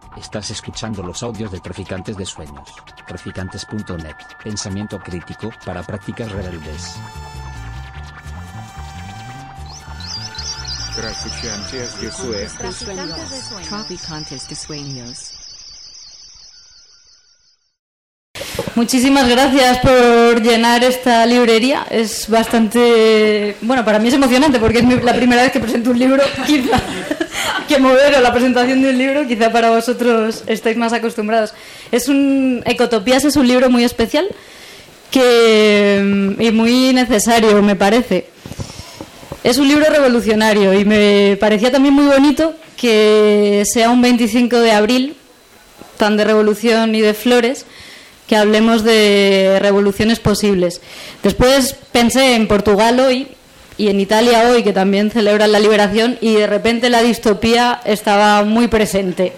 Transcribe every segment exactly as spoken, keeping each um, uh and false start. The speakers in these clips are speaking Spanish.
Estás escuchando los audios de Traficantes de Sueños. Traficantes punto net. Pensamiento crítico para prácticas rebeldes. Traficantes de Sueños. Traficantes de Sueños. Muchísimas gracias por llenar esta librería. Es bastante... Bueno, para mí es emocionante porque es mi, la primera vez que presento un libro, quizá que modero la presentación de un libro, quizá para vosotros estáis más acostumbrados. Es un... Ecotopías es un libro muy especial que y muy necesario, me parece. Es un libro revolucionario y me parecía también muy bonito que sea un veinticinco de abril, tan de revolución y de flores, que hablemos de revoluciones posibles. Después pensé en Portugal hoy y en Italia hoy, que también celebran la liberación, y de repente la distopía estaba muy presente.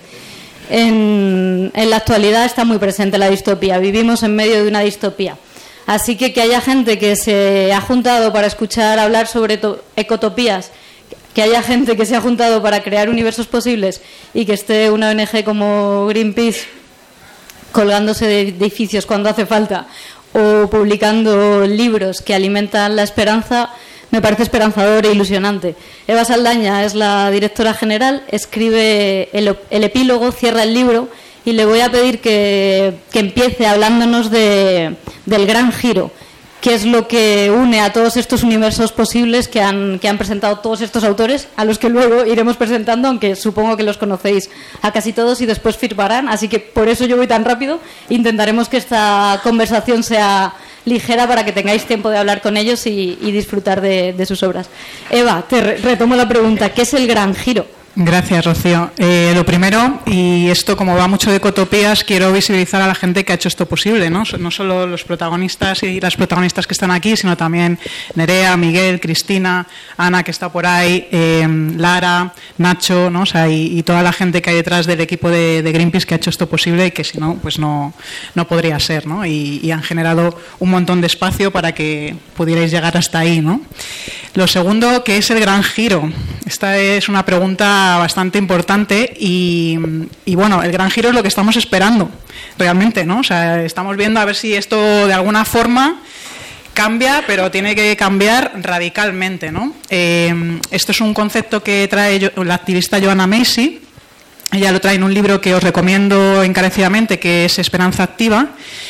En, en la actualidad está muy presente la distopía, vivimos en medio de una distopía. Así que que haya gente que se ha juntado para escuchar hablar sobre to- ecotopías, que haya gente que se ha juntado para crear universos posibles y que esté una O N G como Greenpeace colgándose de edificios cuando hace falta o publicando libros que alimentan la esperanza, me parece esperanzador e ilusionante. Eva Saldaña es la directora general, escribe el, el epílogo, cierra el libro y le voy a pedir que, que empiece hablándonos de, del gran giro, que es lo que une a todos estos universos posibles que han, que han presentado todos estos autores, a los que luego iremos presentando, aunque supongo que los conocéis a casi todos y después firmarán, así que por eso yo voy tan rápido. Intentaremos que esta conversación sea ligera para que tengáis tiempo de hablar con ellos y, y disfrutar de, de sus obras. Eva, te re- retomo la pregunta, ¿qué es el gran giro? Gracias, Rocío. Eh, lo primero, y esto como va mucho de ecotopías, quiero visibilizar a la gente que ha hecho esto posible, ¿no? No solo los protagonistas y las protagonistas que están aquí, sino también Nerea, Miguel, Cristina, Ana, que está por ahí, eh, Lara, Nacho, ¿no? O sea, y, y toda la gente que hay detrás del equipo de, de Greenpeace que ha hecho esto posible y que si no, pues no, no podría ser, ¿no? Y, y han generado un montón de espacio para que pudierais llegar hasta ahí, ¿no? Lo segundo, ¿qué es el gran giro? Esta es una pregunta bastante importante y, y bueno, el gran giro es lo que estamos esperando realmente, ¿no? O sea, estamos viendo a ver si esto de alguna forma cambia, pero tiene que cambiar radicalmente, ¿no? Eh, esto es un concepto que trae yo, la activista Joanna Macy. Ella lo trae en un libro que os recomiendo encarecidamente, que es Esperanza Activa.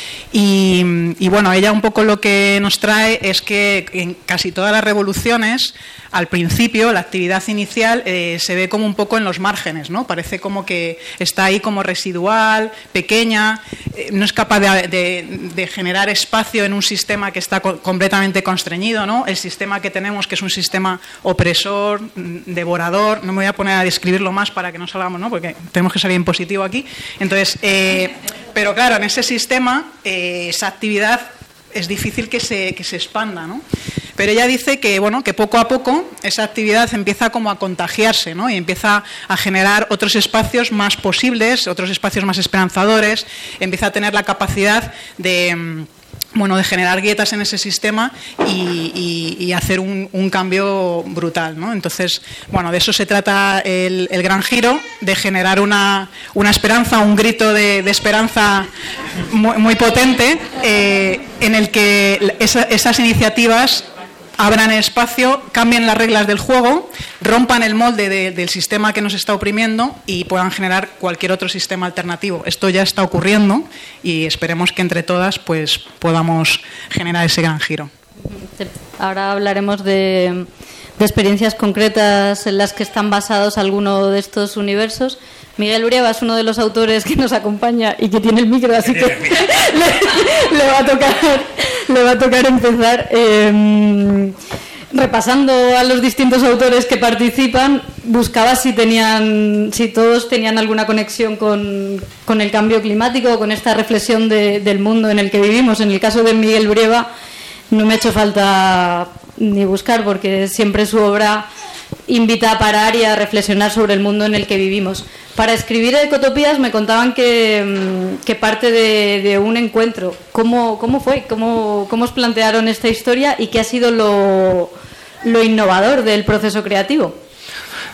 Y, y bueno, ella un poco lo que nos trae es que en casi todas las revoluciones, al principio, la actividad inicial eh, se ve como un poco en los márgenes, ¿no? Parece como que está ahí como residual, pequeña, eh, no es capaz de, de, de generar espacio en un sistema que está co- completamente constreñido, ¿no? El sistema que tenemos, que es un sistema opresor, devorador, no me voy a poner a describirlo más para que no salgamos, ¿no? Porque tenemos que salir en positivo aquí. Entonces, eh, pero claro, en ese sistema, eh, esa actividad es difícil que se, que se expanda, ¿no? Pero ella dice que, bueno, que poco a poco esa actividad empieza como a contagiarse, ¿no? Y empieza a generar otros espacios más posibles, otros espacios más esperanzadores, empieza a tener la capacidad de... bueno, de generar grietas en ese sistema y, y, y hacer un, un cambio brutal, ¿no? Entonces, bueno, de eso se trata el, el gran giro, de generar una, una esperanza, un grito de, de esperanza muy, muy potente, eh, en el que esa, esas iniciativas abran espacio, cambien las reglas del juego, rompan el molde de, del sistema que nos está oprimiendo y puedan generar cualquier otro sistema alternativo. Esto ya está ocurriendo y esperemos que entre todas pues podamos generar ese gran giro. Ahora hablaremos de, de experiencias concretas en las que están basados algunos de estos universos. Miguel Brieva es uno de los autores que nos acompaña y que tiene el micro, así que le, le va a tocar, le va a tocar empezar. Eh, repasando a los distintos autores que participan, buscaba si tenían, si todos tenían alguna conexión con, con el cambio climático o con esta reflexión de, del mundo en el que vivimos. En el caso de Miguel Brieva no me ha hecho falta ni buscar, porque siempre su obra invita a parar y a reflexionar sobre el mundo en el que vivimos. Para escribir Ecotopías me contaban que, que parte de, de un encuentro. ¿Cómo, cómo fue? ¿Cómo, ¿Cómo os plantearon esta historia y qué ha sido lo, lo innovador del proceso creativo?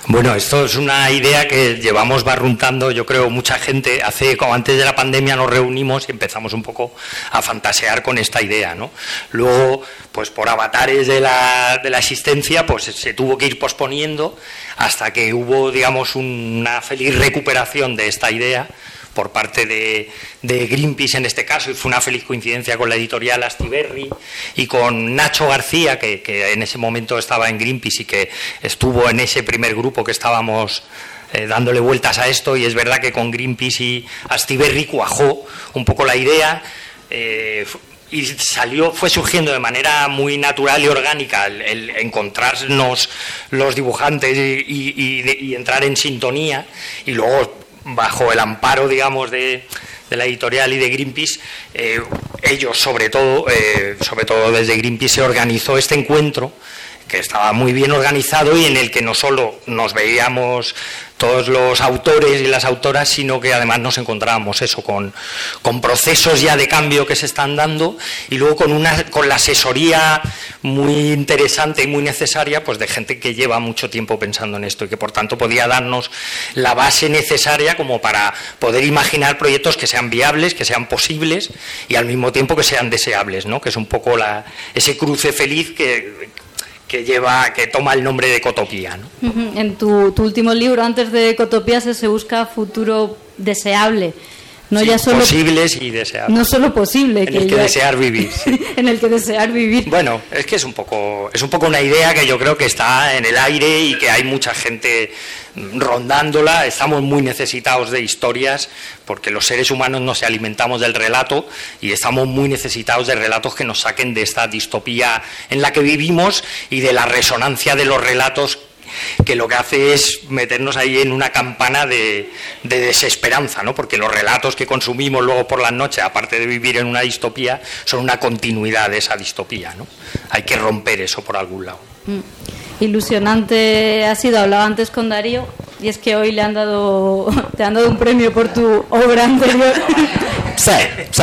Bueno, esto es una idea que llevamos barruntando, yo creo, mucha gente. Hace, como antes de la pandemia, nos reunimos y empezamos un poco a fantasear con esta idea, ¿no? Luego, pues por avatares de la, de la existencia, pues se tuvo que ir posponiendo hasta que hubo, digamos, una feliz recuperación de esta idea por parte de, de Greenpeace en este caso, y fue una feliz coincidencia con la editorial Astiberri y con Nacho García, que, que en ese momento estaba en Greenpeace y que estuvo en ese primer grupo que estábamos eh, dándole vueltas a esto, y es verdad que con Greenpeace y Astiberri cuajó un poco la idea, eh, y salió, fue surgiendo de manera muy natural y orgánica el, el encontrarnos los dibujantes y, y, y, y entrar en sintonía, y luego bajo el amparo, digamos, de, de la editorial y de Greenpeace, eh, ellos sobre todo, eh, sobre todo desde Greenpeace se organizó este encuentro, que estaba muy bien organizado y en el que no solo nos veíamos todos los autores y las autoras, sino que además nos encontrábamos eso con, con procesos ya de cambio que se están dando, y luego con una con la asesoría muy interesante y muy necesaria, pues de gente que lleva mucho tiempo pensando en esto y que por tanto podía darnos la base necesaria como para poder imaginar proyectos que sean viables, que sean posibles y al mismo tiempo que sean deseables, ¿no? Que es un poco la, ese cruce feliz que que lleva, que toma el nombre de Ecotopía, ¿no? En tu, tu último libro, antes de Ecotopía, se, se busca futuro deseable. No, sí, ya solo, posibles y deseables. No solo posible. En que el que ya, desear vivir. Sí. En el que desear vivir. Bueno, es que es un poco es un poco una idea que yo creo que está en el aire y que hay mucha gente rondándola. Estamos muy necesitados de historias porque los seres humanos nos alimentamos del relato y estamos muy necesitados de relatos que nos saquen de esta distopía en la que vivimos y de la resonancia de los relatos, que lo que hace es meternos ahí en una campana de, de desesperanza, ¿no? Porque los relatos que consumimos luego por las noches, aparte de vivir en una distopía, son una continuidad de esa distopía, ¿no? Hay que romper eso por algún lado. Mm. Ilusionante ha sido, hablaba antes con Darío, y es que hoy le han dado, te han dado un premio por tu obra anterior. Sí, sí.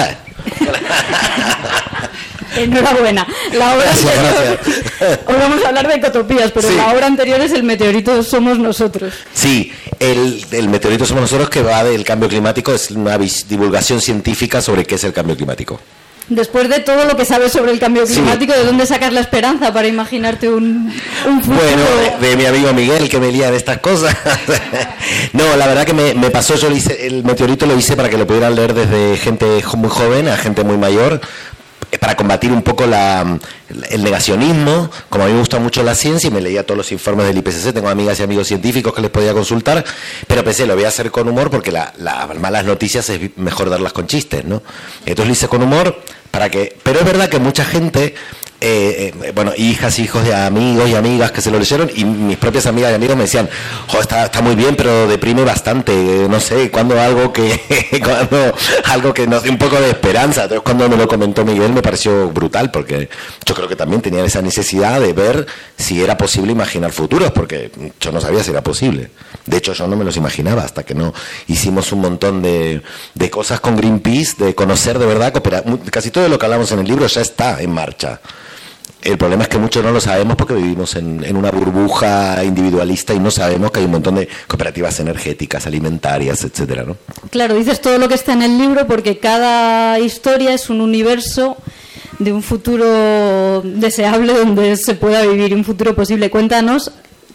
Enhorabuena. La obra Gracias, anterior, gracias. Hoy vamos a hablar de Ecotopías, pero Sí. la obra anterior es El meteorito somos nosotros. Sí, el, el meteorito somos nosotros, que va del cambio climático, es una vis- divulgación científica sobre qué es el cambio climático. Después de todo lo que sabes sobre el cambio climático, Sí. ¿de dónde sacas la esperanza para imaginarte un, un futuro? Bueno, de, de mi amigo Miguel, que me lía de estas cosas. No, la verdad que me, me pasó, yo lo hice, el meteorito lo hice para que lo pudieran leer desde gente jo- muy joven a gente muy mayor, para combatir un poco la, el negacionismo. Como a mí me gusta mucho la ciencia y me leía todos los informes del I P C C, tengo amigas y amigos científicos que les podía consultar, pero pensé, lo voy a hacer con humor porque las la malas noticias es mejor darlas con chistes, ¿no? Entonces lo hice con humor, para que, pero es verdad que mucha gente, eh, eh, bueno, hijas, hijos de amigos y amigas que se lo leyeron, y mis propias amigas y amigos me decían, jo, está, está muy bien, pero deprime bastante, eh, no sé, cuando algo que cuando algo que nos dé un poco de esperanza. Entonces cuando me lo comentó Miguel me pareció brutal, porque yo creo que también tenían esa necesidad de ver si era posible imaginar futuros, porque yo no sabía si era posible. De hecho yo no me los imaginaba hasta que no hicimos un montón de, de cosas con Greenpeace, de conocer de verdad, cooperar. Casi todo lo que hablamos en el libro ya está en marcha. El problema es que muchos no lo sabemos porque vivimos en, en una burbuja individualista y no sabemos que hay un montón de cooperativas energéticas, alimentarias, etcétera, ¿no? Claro, dices todo lo que está en el libro porque cada historia es un universo de un futuro deseable donde se pueda vivir un futuro posible. Cuéntanos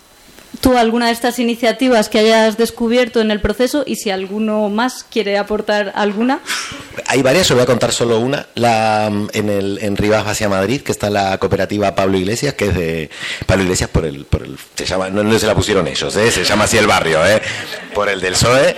tú alguna de estas iniciativas que hayas descubierto en el proceso y si alguno más quiere aportar alguna. Hay varias, yo voy a contar solo una. La, en, el, en Rivas hacia Madrid, que está la cooperativa Pablo Iglesias, que es de Pablo Iglesias por el, por el se llama, no, no se la pusieron ellos, ¿eh? Se llama así el barrio, ¿eh? Por el del P S O E.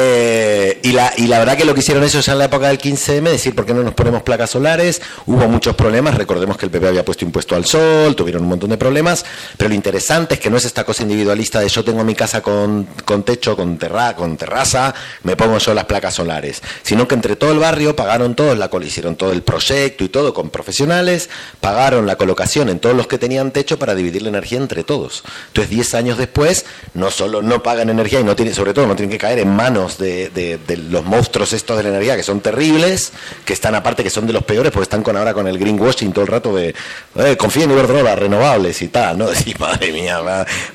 Eh, y, la, y la verdad que lo que hicieron ellos ya en la época del quince eme, decir, ¿por qué no nos ponemos placas solares? Hubo muchos problemas, recordemos que el P P había puesto impuesto al sol, tuvieron un montón de problemas, pero lo interesante es que no es esta cosa individualista de yo tengo mi casa con, con techo, con, terra, con terraza, me pongo yo las placas solares, sino que entre todo el barrio pagaron todos la col, hicieron todo el proyecto y todo con profesionales, pagaron la colocación en todos los que tenían techo para dividir la energía entre todos. Entonces diez años después no solo no pagan energía y no tienen, sobre todo no tienen que caer en manos de, de, de los monstruos estos de la energía que son terribles, que están aparte que son de los peores porque están con ahora con el greenwashing todo el rato de eh, confía en Iberdrola, renovables y tal, ¿no? Decís, madre mía, madre, madre,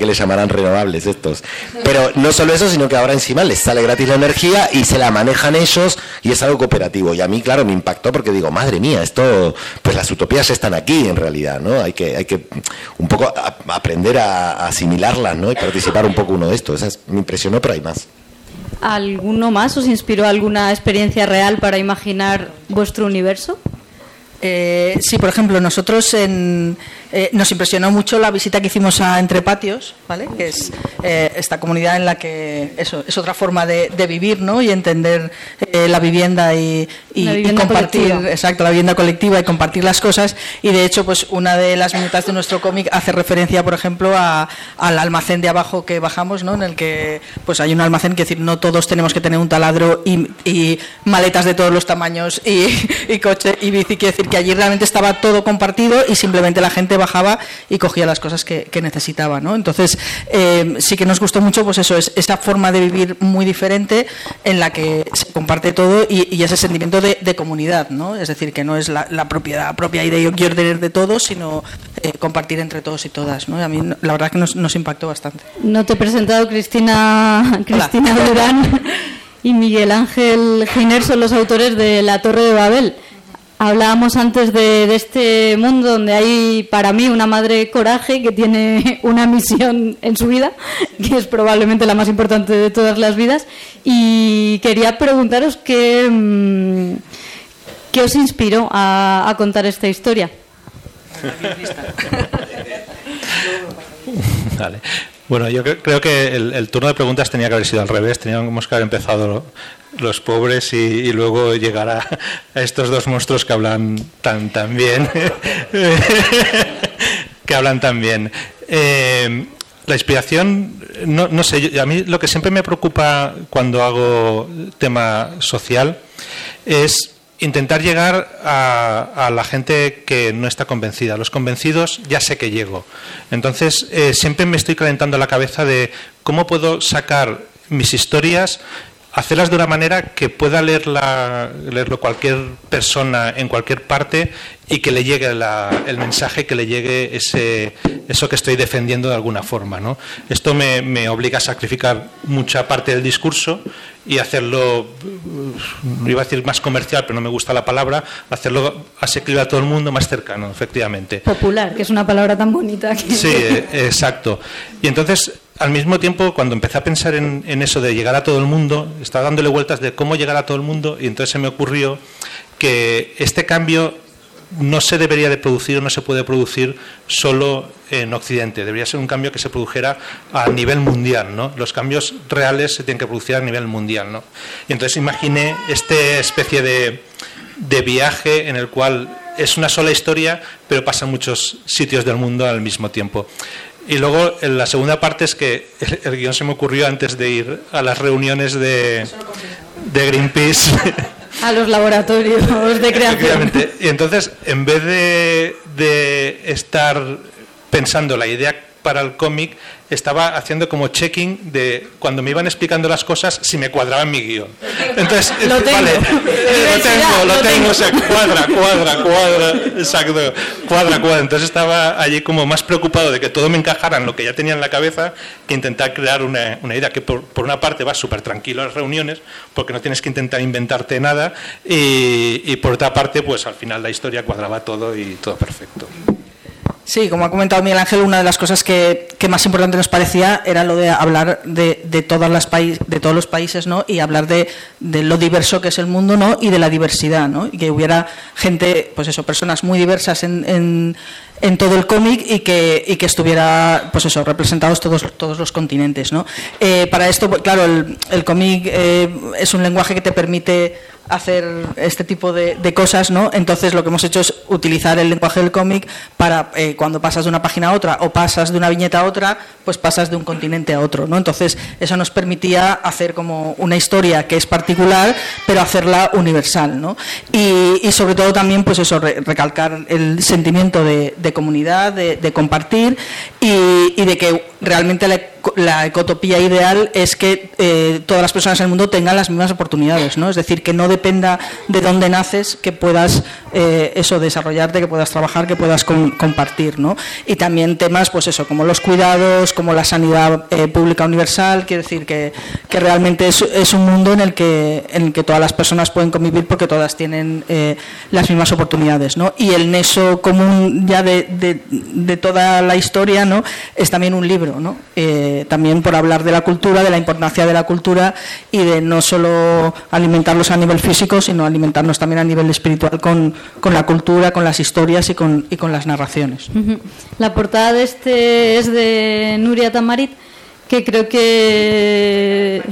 que les llamarán renovables estos. Pero no solo eso, sino que ahora encima les sale gratis la energía y se la manejan ellos y es algo cooperativo. Y a mí, claro, me impactó porque digo, madre mía, esto, pues las utopías están aquí en realidad, ¿no? Hay que, hay que un poco a, aprender a, a asimilarlas, ¿no? Y participar un poco uno de estos. Esa me impresionó, pero hay más. ¿Alguno más os inspiró alguna experiencia real para imaginar vuestro universo? Eh, sí, por ejemplo, nosotros en, eh, nos impresionó mucho la visita que hicimos a Entre Patios, ¿vale? Que es eh, esta comunidad en la que eso es otra forma de, de vivir, ¿no? Y entender eh, la vivienda y, y, la vivienda y compartir, colectiva. exacto, la vivienda colectiva y compartir las cosas. Y de hecho, pues una de las viñetas de nuestro cómic hace referencia, por ejemplo, a, al almacén de abajo que bajamos, ¿no? En el que pues hay un almacén que, es decir, no todos tenemos que tener un taladro y, y maletas de todos los tamaños y, y coche y bici, quiere decir que allí realmente estaba todo compartido y simplemente la gente bajaba y cogía las cosas que, que necesitaba, ¿no? Entonces eh, sí que nos gustó mucho, pues eso, es esa forma de vivir muy diferente en la que se comparte todo y, y ese sentimiento de, de comunidad, ¿no? Es decir, que no es la, la propiedad propia idea yo quiero tener de todos, sino eh, compartir entre todos y todas, ¿no? Y a mí la verdad que nos, nos impactó bastante. No te he presentado, Cristina, Cristina Durán y Miguel Ángel Giner son los autores de La Torre de Babel. Hablábamos antes de, de este mundo donde hay para mí una madre coraje que tiene una misión en su vida, que es probablemente la más importante de todas las vidas, y quería preguntaros qué, qué os inspiró a, a contar esta historia. Vale. Bueno, yo creo que el, el turno de preguntas tenía que haber sido al revés. Teníamos que haber empezado los pobres y, y luego llegar a, a estos dos monstruos que hablan tan, tan bien. que hablan tan bien. Eh, la inspiración, no, no sé, yo, a mí lo que siempre me preocupa cuando hago tema social es intentar llegar a, a la gente que no está convencida. Los convencidos ya sé que llego. Entonces, eh, siempre me estoy calentando la cabeza de cómo puedo sacar mis historias, hacerlas de una manera que pueda leerla, leerlo cualquier persona en cualquier parte y que le llegue la, el mensaje, que le llegue ese, eso que estoy defendiendo de alguna forma, ¿no? Esto me, me obliga a sacrificar mucha parte del discurso y hacerlo, iba a decir más comercial, pero no me gusta la palabra, hacerlo asequible a todo el mundo, más cercano, efectivamente. Popular, que es una palabra tan bonita. Que... Sí, exacto. Y entonces, al mismo tiempo, cuando empecé a pensar en, en eso de llegar a todo el mundo, estaba dándole vueltas de cómo llegar a todo el mundo, y entonces se me ocurrió que este cambio no se debería de producir o no se puede producir solo en Occidente. Debería ser un cambio que se produjera a nivel mundial, ¿no? Los cambios reales se tienen que producir a nivel mundial, ¿no? Y entonces imaginé esta especie de, de viaje en el cual es una sola historia, pero pasa en muchos sitios del mundo al mismo tiempo. Y luego, en la segunda parte es que el, el guión se me ocurrió antes de ir a las reuniones de, de Greenpeace. A los laboratorios de creación. Y entonces, en vez de, de estar pensando la idea para el cómic, estaba haciendo como checking de cuando me iban explicando las cosas si me cuadraba en mi guión. Entonces, lo tengo, vale, lo tengo, lo tengo, o sea, cuadra, cuadra, cuadra, exacto, cuadra, cuadra. Entonces estaba allí como más preocupado de que todo me encajara en lo que ya tenía en la cabeza que intentar crear una, una idea que por, por una parte va súper tranquilo a las reuniones porque no tienes que intentar inventarte nada y, y por otra parte pues al final la historia cuadraba todo y todo perfecto. Sí, como ha comentado Miguel Ángel, una de las cosas que, que más importante nos parecía era lo de hablar de, de, todas las país, de todos los países, ¿no? Y hablar de, de lo diverso que es el mundo, ¿no? Y de la diversidad, ¿no? Y que hubiera gente, pues eso, personas muy diversas en, en, en todo el cómic y que, y que estuviera, pues eso, representados todos, todos los continentes, ¿no? Eh, para esto, claro, el, el cómic eh, es un lenguaje que te permite hacer este tipo de, de cosas, ¿no? Entonces lo que hemos hecho es utilizar el lenguaje del cómic para eh, cuando pasas de una página a otra o pasas de una viñeta a otra, pues pasas de un continente a otro, ¿no? Entonces eso nos permitía hacer como una historia que es particular, pero hacerla universal, ¿no? Y, y sobre todo también, pues eso, re, recalcar el sentimiento de, de comunidad, de, de compartir y, y de que realmente la la ecotopía ideal es que eh, todas las personas en el mundo tengan las mismas oportunidades, ¿no? Es decir, que no dependa de dónde naces, que puedas eh, eso desarrollarte, que puedas trabajar, que puedas con, compartir, ¿no? Y también temas, pues eso, como los cuidados, como la sanidad eh, pública universal. Quiero decir que, que realmente es, es un mundo en el que en el que todas las personas pueden convivir porque todas tienen eh, las mismas oportunidades, ¿no? Y el nexo común ya de, de, de toda la historia, ¿no? Es también un libro, ¿no? Eh, también por hablar de la cultura, de la importancia de la cultura y de no solo alimentarlos a nivel físico, sino alimentarnos también a nivel espiritual con, con la cultura, con las historias y con, y con las narraciones. La portada de este es de Nuria Tamarit, que creo que...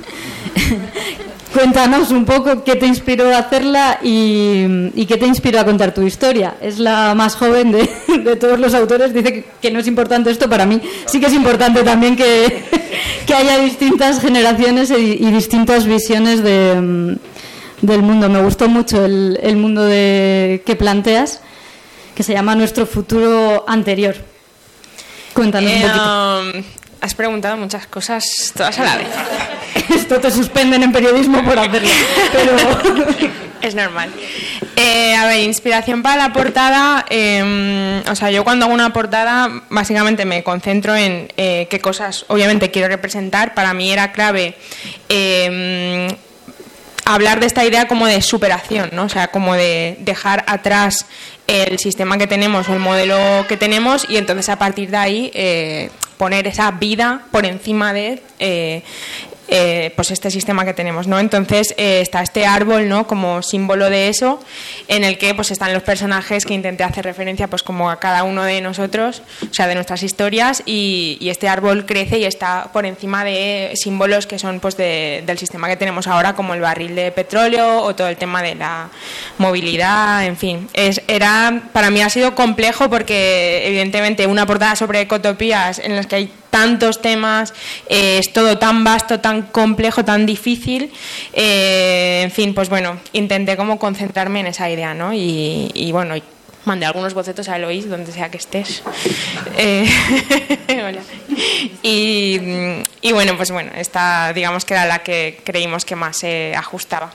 Cuéntanos un poco qué te inspiró a hacerla y, y qué te inspiró a contar tu historia. Es la más joven de, de todos los autores. Dice que, que no es importante esto. Para mí sí que es importante también que, que haya distintas generaciones y, y distintas visiones de, del mundo. Me gustó mucho el, el mundo de, que planteas, que se llama Nuestro futuro anterior. Cuéntanos eh, un poquito. Um, has preguntado muchas cosas todas a la vez. Esto te suspenden en periodismo por hacerlo, pero... Es normal. Eh, a ver, inspiración para la portada. Eh, o sea, yo cuando hago una portada, básicamente me concentro en eh, qué cosas, obviamente, quiero representar. Para mí era clave eh, hablar de esta idea como de superación, ¿no? O sea, como de dejar atrás el sistema que tenemos o el modelo que tenemos y entonces a partir de ahí eh, poner esa vida por encima de... Eh, Eh, pues este sistema que tenemos, ¿no? Entonces eh, está este árbol, ¿no? Como símbolo de eso, en el que pues están los personajes que intenté hacer referencia pues como a cada uno de nosotros, o sea, de nuestras historias, y, y este árbol crece y está por encima de símbolos que son pues de, del sistema que tenemos ahora, como el barril de petróleo o todo el tema de la movilidad, en fin. Es, era, para mí ha sido complejo porque evidentemente una portada sobre ecotopías en las que hay tantos temas, eh, es todo tan vasto, tan complejo, tan difícil, eh, en fin, pues bueno, intenté como concentrarme en esa idea, ¿no? Y, y bueno, mandé algunos bocetos a Eloís, donde sea que estés. Eh, hola. Y, y bueno, pues bueno, esta digamos que era la que creímos que más se eh, ajustaba.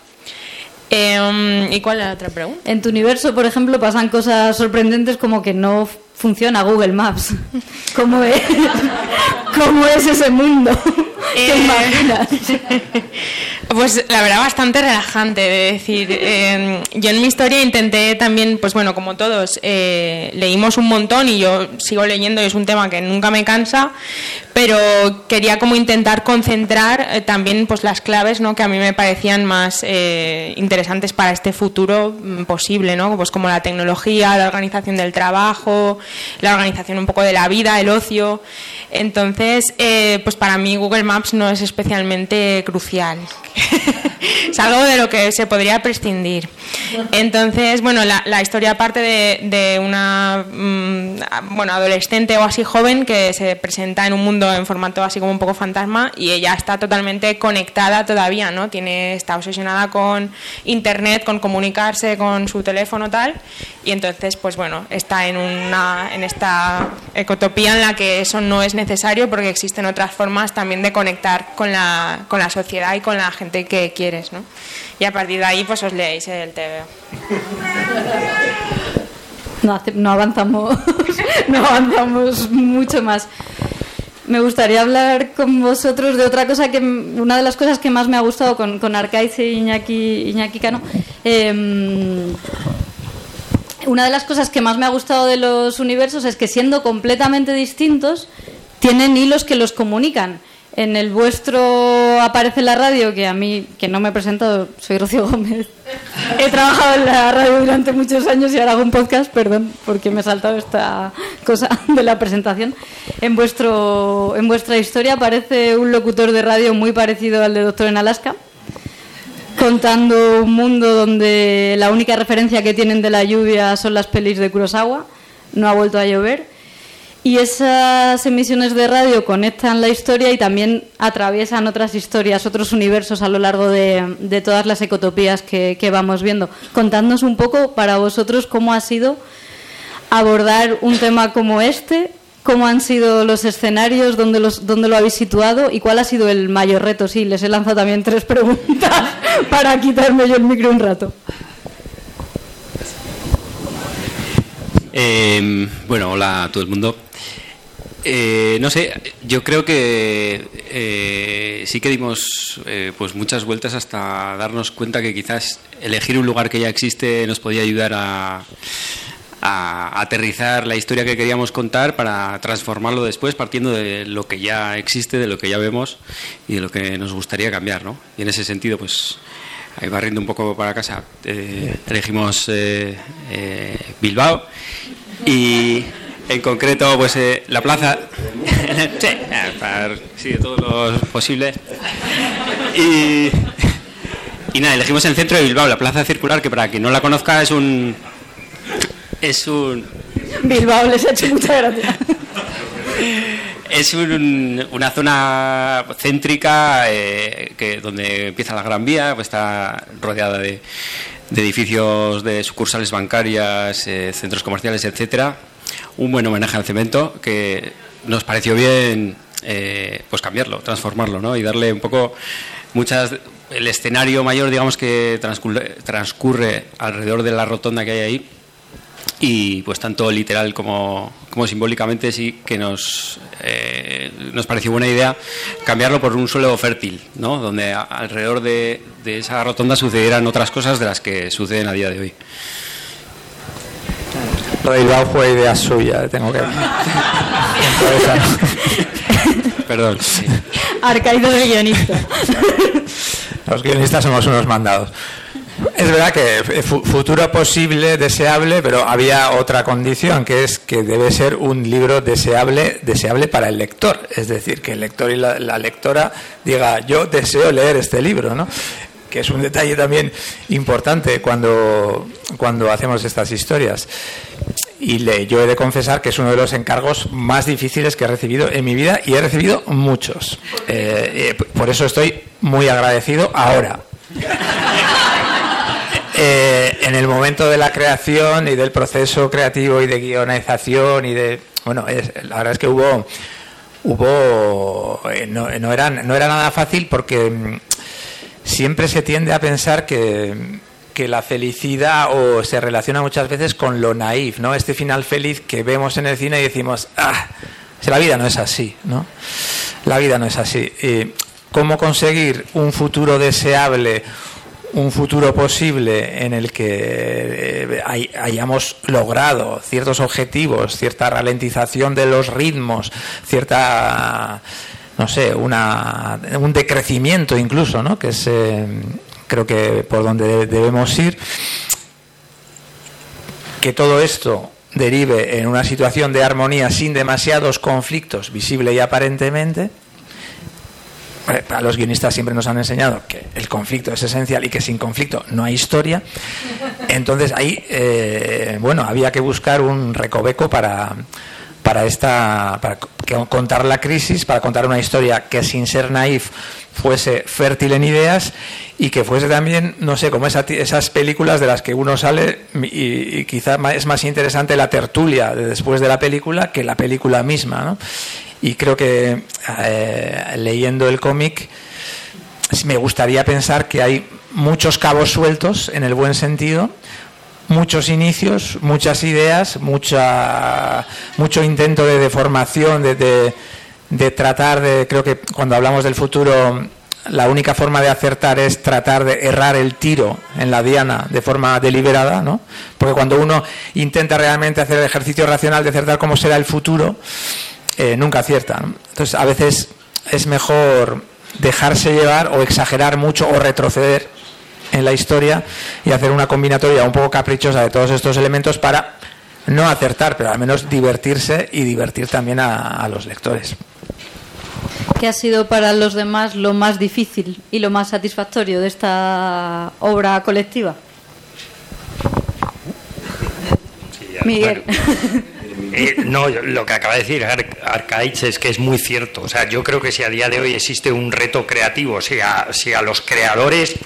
Eh, ¿Y cuál era la otra pregunta? En tu universo, por ejemplo, pasan cosas sorprendentes como que no funciona Google Maps. ¿Cómo es, ¿Cómo es ese mundo? ¿Qué eh, imaginas? Pues la verdad bastante relajante, de decir, eh, yo en mi historia intenté también, pues bueno, como todos, eh, leímos un montón y yo sigo leyendo y es un tema que nunca me cansa, pero quería como intentar concentrar eh, también pues las claves, ¿no? Que a mí me parecían más eh, interesantes para este futuro mm, posible, ¿no? Pues como la tecnología, la organización del trabajo, la organización un poco de la vida, el ocio. Entonces, eh, pues para mí Google Maps no es especialmente crucial. Es algo de lo que se podría prescindir. Entonces, bueno, la, la historia parte de, de una mmm, bueno, adolescente o así joven que se presenta en un mundo en formato así como un poco fantasma y ella está totalmente conectada todavía, ¿no? Tiene, está obsesionada con internet, con comunicarse con su teléfono tal, y entonces, pues bueno, está en una en esta ecotopía en la que eso no es necesario porque existen otras formas también de conectar con la, con la sociedad y con la gente que quieres, ¿no? Y a partir de ahí pues os leéis el T V O. No, hace, no avanzamos no avanzamos mucho más. Me gustaría hablar con vosotros de otra cosa, que una de las cosas que más me ha gustado con, con Arcaiz y Iñaki, Iñaki Cano, eh, una de las cosas que más me ha gustado de los universos es que siendo completamente distintos tienen hilos que los comunican. En el vuestro aparece la radio, que a mí, que no me he presentado, soy Rocío Gómez. He trabajado en la radio durante muchos años y ahora hago un podcast, perdón, porque me he saltado esta cosa de la presentación. En vuestro, en vuestra historia aparece un locutor de radio muy parecido al de Doctor en Alaska, contando un mundo donde la única referencia que tienen de la lluvia son las pelis de Kurosawa, no ha vuelto a llover. Y esas emisiones de radio conectan la historia y también atraviesan otras historias, otros universos a lo largo de, de todas las ecotopías que, que vamos viendo. Contadnos un poco para vosotros cómo ha sido abordar un tema como este ¿Cómo han sido los escenarios? ¿Dónde, los, ¿Dónde lo habéis situado? ¿Y cuál ha sido el mayor reto? Sí, les he lanzado también tres preguntas para quitarme yo el micro un rato. Eh, bueno, hola a todo el mundo. Eh, no sé, yo creo que eh, sí que dimos eh, pues muchas vueltas hasta darnos cuenta que quizás elegir un lugar que ya existe nos podía ayudar a... a aterrizar la historia que queríamos contar para transformarlo después partiendo de lo que ya existe, de lo que ya vemos y de lo que nos gustaría cambiar, ¿no? Y en ese sentido, pues, ahí barriendo un poco para casa, eh, elegimos eh, eh, Bilbao y en concreto, pues, eh, la plaza... sí, para, sí, de todo lo posible. Y, y nada, elegimos el centro de Bilbao, la plaza circular, que para quien no la conozca es un... Es un... Bilbao, les he hecho mucha gracia. Es un, una zona céntrica eh, que donde empieza la Gran Vía, pues está rodeada de, de edificios de sucursales bancarias, eh, centros comerciales, etcétera. Un buen homenaje al cemento que nos pareció bien eh, pues cambiarlo, transformarlo, ¿no? Y darle un poco muchas... El escenario mayor, digamos, que transcurre, transcurre alrededor de la rotonda que hay ahí. Y pues tanto literal como, como simbólicamente sí que nos eh, nos pareció buena idea cambiarlo por un suelo fértil, ¿no? Donde a, alrededor de, de esa rotonda sucedieran otras cosas de las que suceden a día de hoy. Lo de Bilbao fue idea suya, tengo que... Perdón. Sí. Arcaído de guionista. Los guionistas somos unos mandados. Es verdad que futuro posible, deseable, pero había otra condición, que es que debe ser un libro deseable, deseable para el lector. Es decir, que el lector y la, la lectora diga, yo deseo leer este libro, ¿no? Que es un detalle también importante cuando, cuando hacemos estas historias. Y le, yo he de confesar que es uno de los encargos más difíciles que he recibido en mi vida, y he recibido muchos. Eh, eh, por eso estoy muy agradecido ahora. Eh, en el momento de la creación y del proceso creativo y de guionización y de... Bueno, es, la verdad es que hubo... hubo eh, no, no, era, no era nada fácil porque mm, siempre se tiende a pensar que, que la felicidad o se relaciona muchas veces con lo naif, ¿no? Este final feliz que vemos en el cine y decimos, ah, la vida no es así, ¿no? La vida no es así. Eh, ¿Cómo conseguir un futuro deseable, un futuro posible en el que hay, hayamos logrado ciertos objetivos, cierta ralentización de los ritmos, cierta, no sé, una, un decrecimiento incluso, ¿no? Que es, eh, creo que por donde debemos ir, que todo esto derive en una situación de armonía sin demasiados conflictos, visible y aparentemente. A los guionistas siempre nos han enseñado que el conflicto es esencial y que sin conflicto no hay historia. Entonces ahí, eh, bueno, había que buscar un recoveco para, para esta, para contar la crisis, para contar una historia que sin ser naif fuese fértil en ideas y que fuese también, no sé, como esa, esas películas de las que uno sale y, y quizá es más interesante la tertulia de después de la película que la película misma, ¿no? Y creo que eh, leyendo el cómic me gustaría pensar que hay muchos cabos sueltos en el buen sentido, muchos inicios, muchas ideas, mucha mucho intento de deformación, de, de, de tratar de... Creo que cuando hablamos del futuro, la única forma de acertar es tratar de errar el tiro en la diana de forma deliberada, ¿no? Porque cuando uno intenta realmente hacer el ejercicio racional de acertar cómo será el futuro, Eh, nunca acierta, ¿no? Entonces a veces es mejor dejarse llevar o exagerar mucho o retroceder en la historia y hacer una combinatoria un poco caprichosa de todos estos elementos para no acertar, pero al menos divertirse y divertir también a, a los lectores. ¿Qué ha sido para los demás lo más difícil y lo más satisfactorio de esta obra colectiva? Sí, Miguel. Bueno. Eh, no, lo que acaba de decir Arcaich es que es muy cierto. O sea, yo creo que si a día de hoy existe un reto creativo, si a, si a los creadores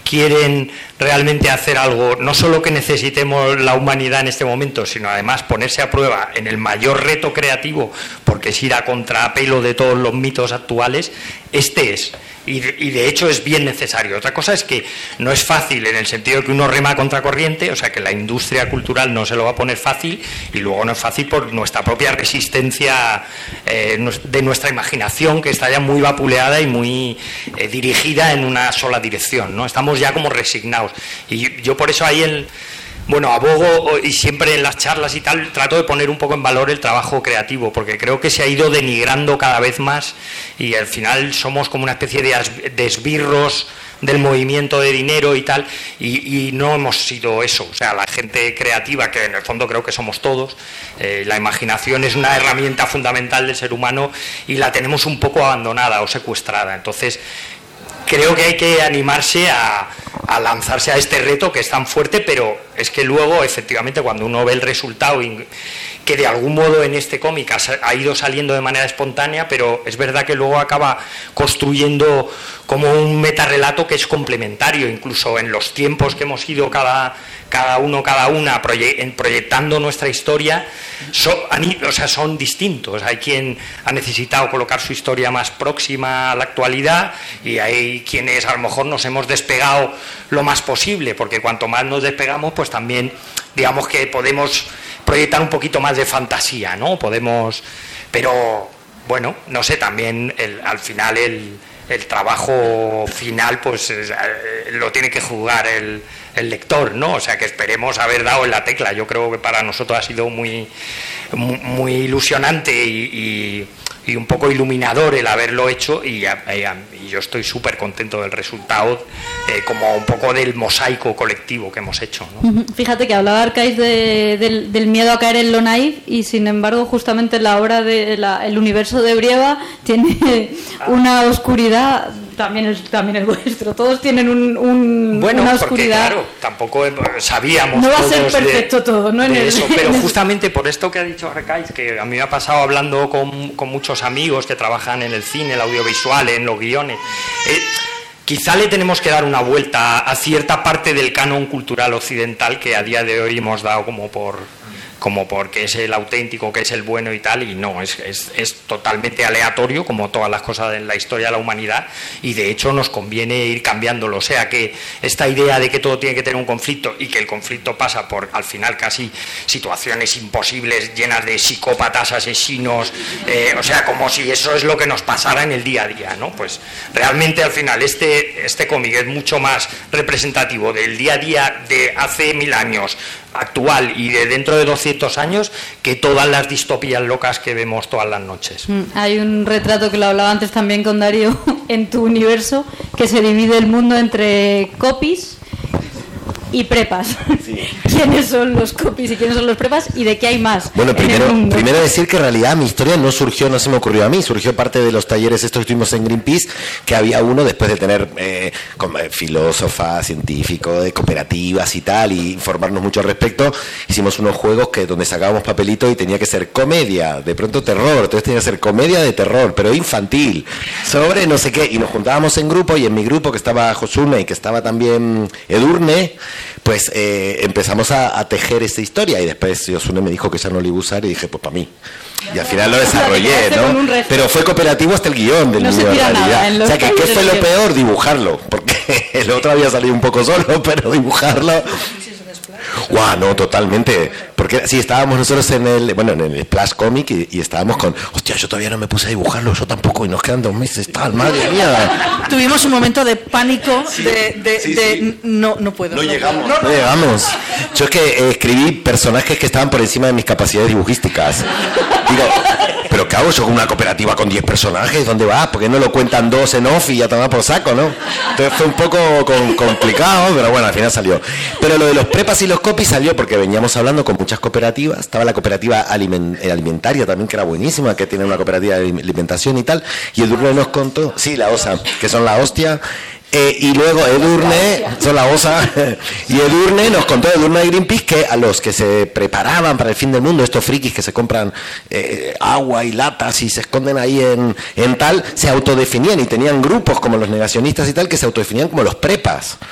quieren realmente hacer algo, no solo que necesitemos la humanidad en este momento, sino además ponerse a prueba en el mayor reto creativo, porque es ir a contrapelo de todos los mitos actuales, este es. Y de, y de hecho es bien necesario. Otra cosa es que no es fácil en el sentido de que uno rema a contracorriente, o sea que la industria cultural no se lo va a poner fácil, y luego no es fácil por nuestra propia resistencia eh, de nuestra imaginación, que está ya muy vapuleada y muy eh, dirigida en una sola dirección, ¿no? Estamos ya como resignados. Y yo por eso ahí el... Bueno, abogo y siempre en las charlas y tal trato de poner un poco en valor el trabajo creativo, porque creo que se ha ido denigrando cada vez más y al final somos como una especie de, de esbirros del movimiento de dinero y tal, y, y no hemos sido eso. O sea, la gente creativa, que en el fondo creo que somos todos, eh, la imaginación es una herramienta fundamental del ser humano y la tenemos un poco abandonada o secuestrada. Entonces, creo que hay que animarse a, a lanzarse a este reto que es tan fuerte, pero es que luego, efectivamente, cuando uno ve el resultado, que de algún modo en este cómic ha, ha ido saliendo de manera espontánea, pero es verdad que luego acaba construyendo como un metarrelato que es complementario, incluso en los tiempos que hemos ido cada, cada uno, cada una, proye proyectando nuestra historia, son, o sea, son distintos. Hay quien ha necesitado colocar su historia más próxima a la actualidad y hay quienes a lo mejor nos hemos despegado lo más posible, porque cuanto más nos despegamos, pues también, digamos que podemos proyectar un poquito más de fantasía, ¿no? Podemos, pero bueno, no sé, también el, al final el, el trabajo final, pues eh, lo tiene que jugar el, el lector, ¿no? O sea, que esperemos haber dado en la tecla. Yo creo que para nosotros ha sido muy, muy, muy ilusionante y, y y un poco iluminador el haberlo hecho, y, y, y yo estoy súper contento del resultado, eh, como un poco del mosaico colectivo que hemos hecho, ¿no? Fíjate que hablaba Arcaiz de, del, del miedo a caer en lo naif, y sin embargo justamente la obra de la, el universo de Brieva tiene una oscuridad, también es, también es vuestro, todos tienen un, un, bueno, una porque, oscuridad. Claro, tampoco sabíamos no va a todos ser perfecto de, todo, ¿no? En de el, eso, pero en el... justamente por esto que ha dicho Arcaiz, que a mí me ha pasado hablando con, con muchos amigos que trabajan en el cine, el audiovisual, en los guiones, eh, quizá le tenemos que dar una vuelta a cierta parte del canon cultural occidental que a día de hoy hemos dado como por... como porque es el auténtico, que es el bueno y tal, y no, es, es, es totalmente aleatorio, como todas las cosas en la historia de la humanidad, y de hecho nos conviene ir cambiándolo. O sea que esta idea de que todo tiene que tener un conflicto, y que el conflicto pasa por, al final, casi situaciones imposibles, llenas de psicópatas, asesinos, eh, o sea, como si eso es lo que nos pasara en el día a día, ¿no? Pues realmente al final este, este cómic es mucho más representativo del día a día de hace mil años, actual y de dentro de doscientos años, que todas las distopías locas que vemos todas las noches. Hay un retrato que lo hablaba antes también con Darío en tu universo, que se divide el mundo entre copies y prepas. Sí. ¿Quiénes son los copies y quiénes son los prepas y de qué hay más? Bueno, primero, primero decir que en realidad mi historia no surgió, no se me ocurrió a mí, surgió parte de los talleres estos que estuvimos en Greenpeace, que había uno después de tener eh, como, eh, filósofa, científico, de cooperativas y tal, y informarnos mucho al respecto. Hicimos unos juegos que donde sacábamos papelitos y tenía que ser comedia, de pronto terror, entonces tenía que ser comedia de terror, pero infantil, sobre no sé qué, y nos juntábamos en grupo, y en mi grupo que estaba Josune y que estaba también Edurne, pues eh, empezamos a, a tejer esta historia, y después Josune me dijo que ya no lo iba a usar y dije, pues para mí. Y al final lo desarrollé, ¿no? Pero fue cooperativo hasta el guión del no libro, en realidad. O sea, que ¿qué fue lo peor? Dibujarlo, porque el otro había salido un poco solo, pero dibujarlo... Guau, no, totalmente. Porque sí, estábamos nosotros en el, bueno, en el Splash Comic y, y estábamos con, hostia, yo todavía no me puse a dibujarlo, yo tampoco, y nos quedan dos meses, tal, madre mía. Tuvimos un momento de pánico, sí, de, de, sí, de sí. No, no puedo. No, no llegamos. Puedo. No, no llegamos. Yo es que eh, escribí personajes que estaban por encima de mis capacidades dibujísticas. Digo, ¿pero qué hago yo con una cooperativa con diez personajes? ¿Dónde vas? ¿Por qué no lo cuentan dos en off y ya te va por saco, no? Entonces fue un poco con, complicado, pero bueno, al final salió. Pero lo de los prepas y los copies salió porque veníamos hablando con muchas cooperativas. Estaba la cooperativa aliment, alimentaria también, que era buenísima, que tiene una cooperativa de alimentación y tal. Y Edurne nos contó, sí, la OSA, que son la hostia. Eh, y luego Edurne, son la OSA, y Edurne nos contó, Edurne de Greenpeace, que a los que se preparaban para el fin del mundo, estos frikis que se compran eh, agua y latas y se esconden ahí en, en tal, se autodefinían y tenían grupos como los negacionistas y tal, que se autodefinían como los prepas.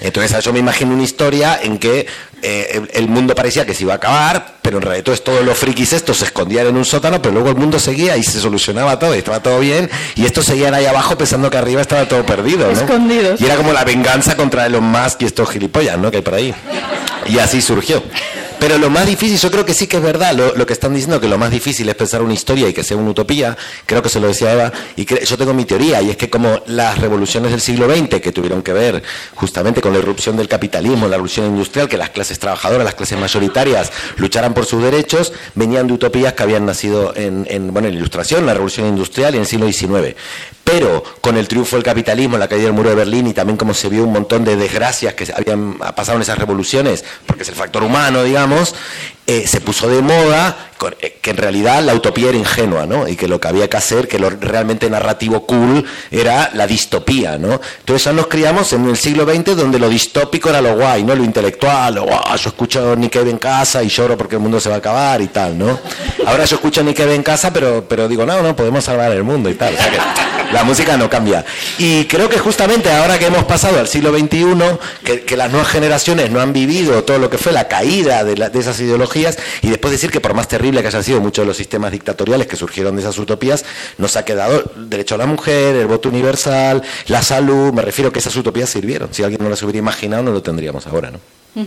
Entonces yo me imagino una historia en que eh, el, el mundo parecía que se iba a acabar, pero en realidad todos los frikis estos se escondían en un sótano, pero luego el mundo seguía y se solucionaba todo y estaba todo bien, y estos seguían ahí abajo pensando que arriba estaba todo perdido, ¿no? Escondidos. Y era como la venganza contra Elon Musk y estos gilipollas, ¿no? Que hay por ahí. Y así surgió. Pero lo más difícil, yo creo que sí que es verdad lo, lo que están diciendo, que lo más difícil es pensar una historia y que sea una utopía. Creo que se lo decía Eva, y que, yo tengo mi teoría, y es que como las revoluciones del siglo veinte, que tuvieron que ver justamente con la irrupción del capitalismo, la revolución industrial, que las clases trabajadoras, las clases mayoritarias lucharan por sus derechos, venían de utopías que habían nacido en, en, bueno, en la Ilustración, la revolución industrial y en el siglo diecinueve. Pero con el triunfo del capitalismo, la caída del muro de Berlín, y también como se vio un montón de desgracias que habían pasado en esas revoluciones, porque es el factor humano, digamos, eh, se puso de moda con, eh, que en realidad la utopía era ingenua, ¿no? Y que lo que había que hacer, que lo realmente narrativo cool era la distopía, ¿no? Entonces ya nos criamos en el siglo veinte, donde lo distópico era lo guay, ¿no? Lo intelectual, lo guay, yo escucho Nick Cave en casa y lloro porque el mundo se va a acabar y tal, ¿no? Ahora yo escucho Nick Cave en casa, pero, pero digo, no, no, podemos salvar el mundo y tal. O sea que la música no cambia. Y creo que justamente ahora que hemos pasado al siglo veintiuno, que, que las nuevas generaciones no han vivido todo lo que fue la caída de, la, de esas ideologías, y después decir que por más terrible que hayan sido muchos de los sistemas dictatoriales que surgieron de esas utopías, nos ha quedado el derecho a la mujer, el voto universal, la salud. Me refiero que esas utopías sirvieron. Si alguien no las hubiera imaginado, no lo tendríamos ahora, ¿no?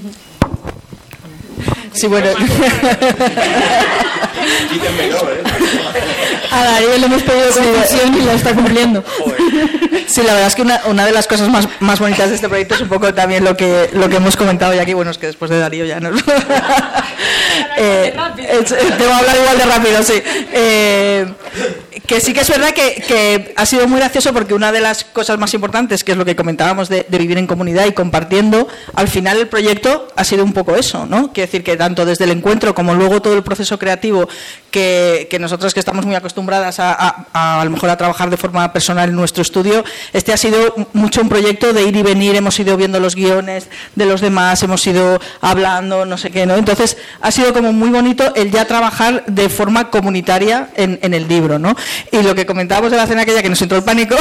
Sí, bueno. A Darío le hemos pedido conclusión y la está cumpliendo. Sí, la verdad es que una, una de las cosas más, más bonitas de este proyecto es un poco también lo que lo que hemos comentado ya aquí. Bueno, es que después de Darío ya nos... eh, te voy a hablar igual de rápido, sí. Eh, que sí que es verdad que, que ha sido muy gracioso, porque una de las cosas más importantes, que es lo que comentábamos de, de vivir en comunidad y compartiendo, al final el proyecto ha sido un poco eso, ¿no? Quiere decir que tanto desde el encuentro como luego todo el proceso creativo, que, que nosotros que estamos muy acostumbradas a, a, a, a lo mejor a trabajar de forma personal en nuestro estudio, este ha sido mucho un proyecto de ir y venir, hemos ido viendo los guiones de los demás, hemos ido hablando, no sé qué, ¿no? Entonces ha sido como muy bonito el ya trabajar de forma comunitaria en, en el libro, ¿no? Y lo que comentábamos de la cena aquella que nos entró el pánico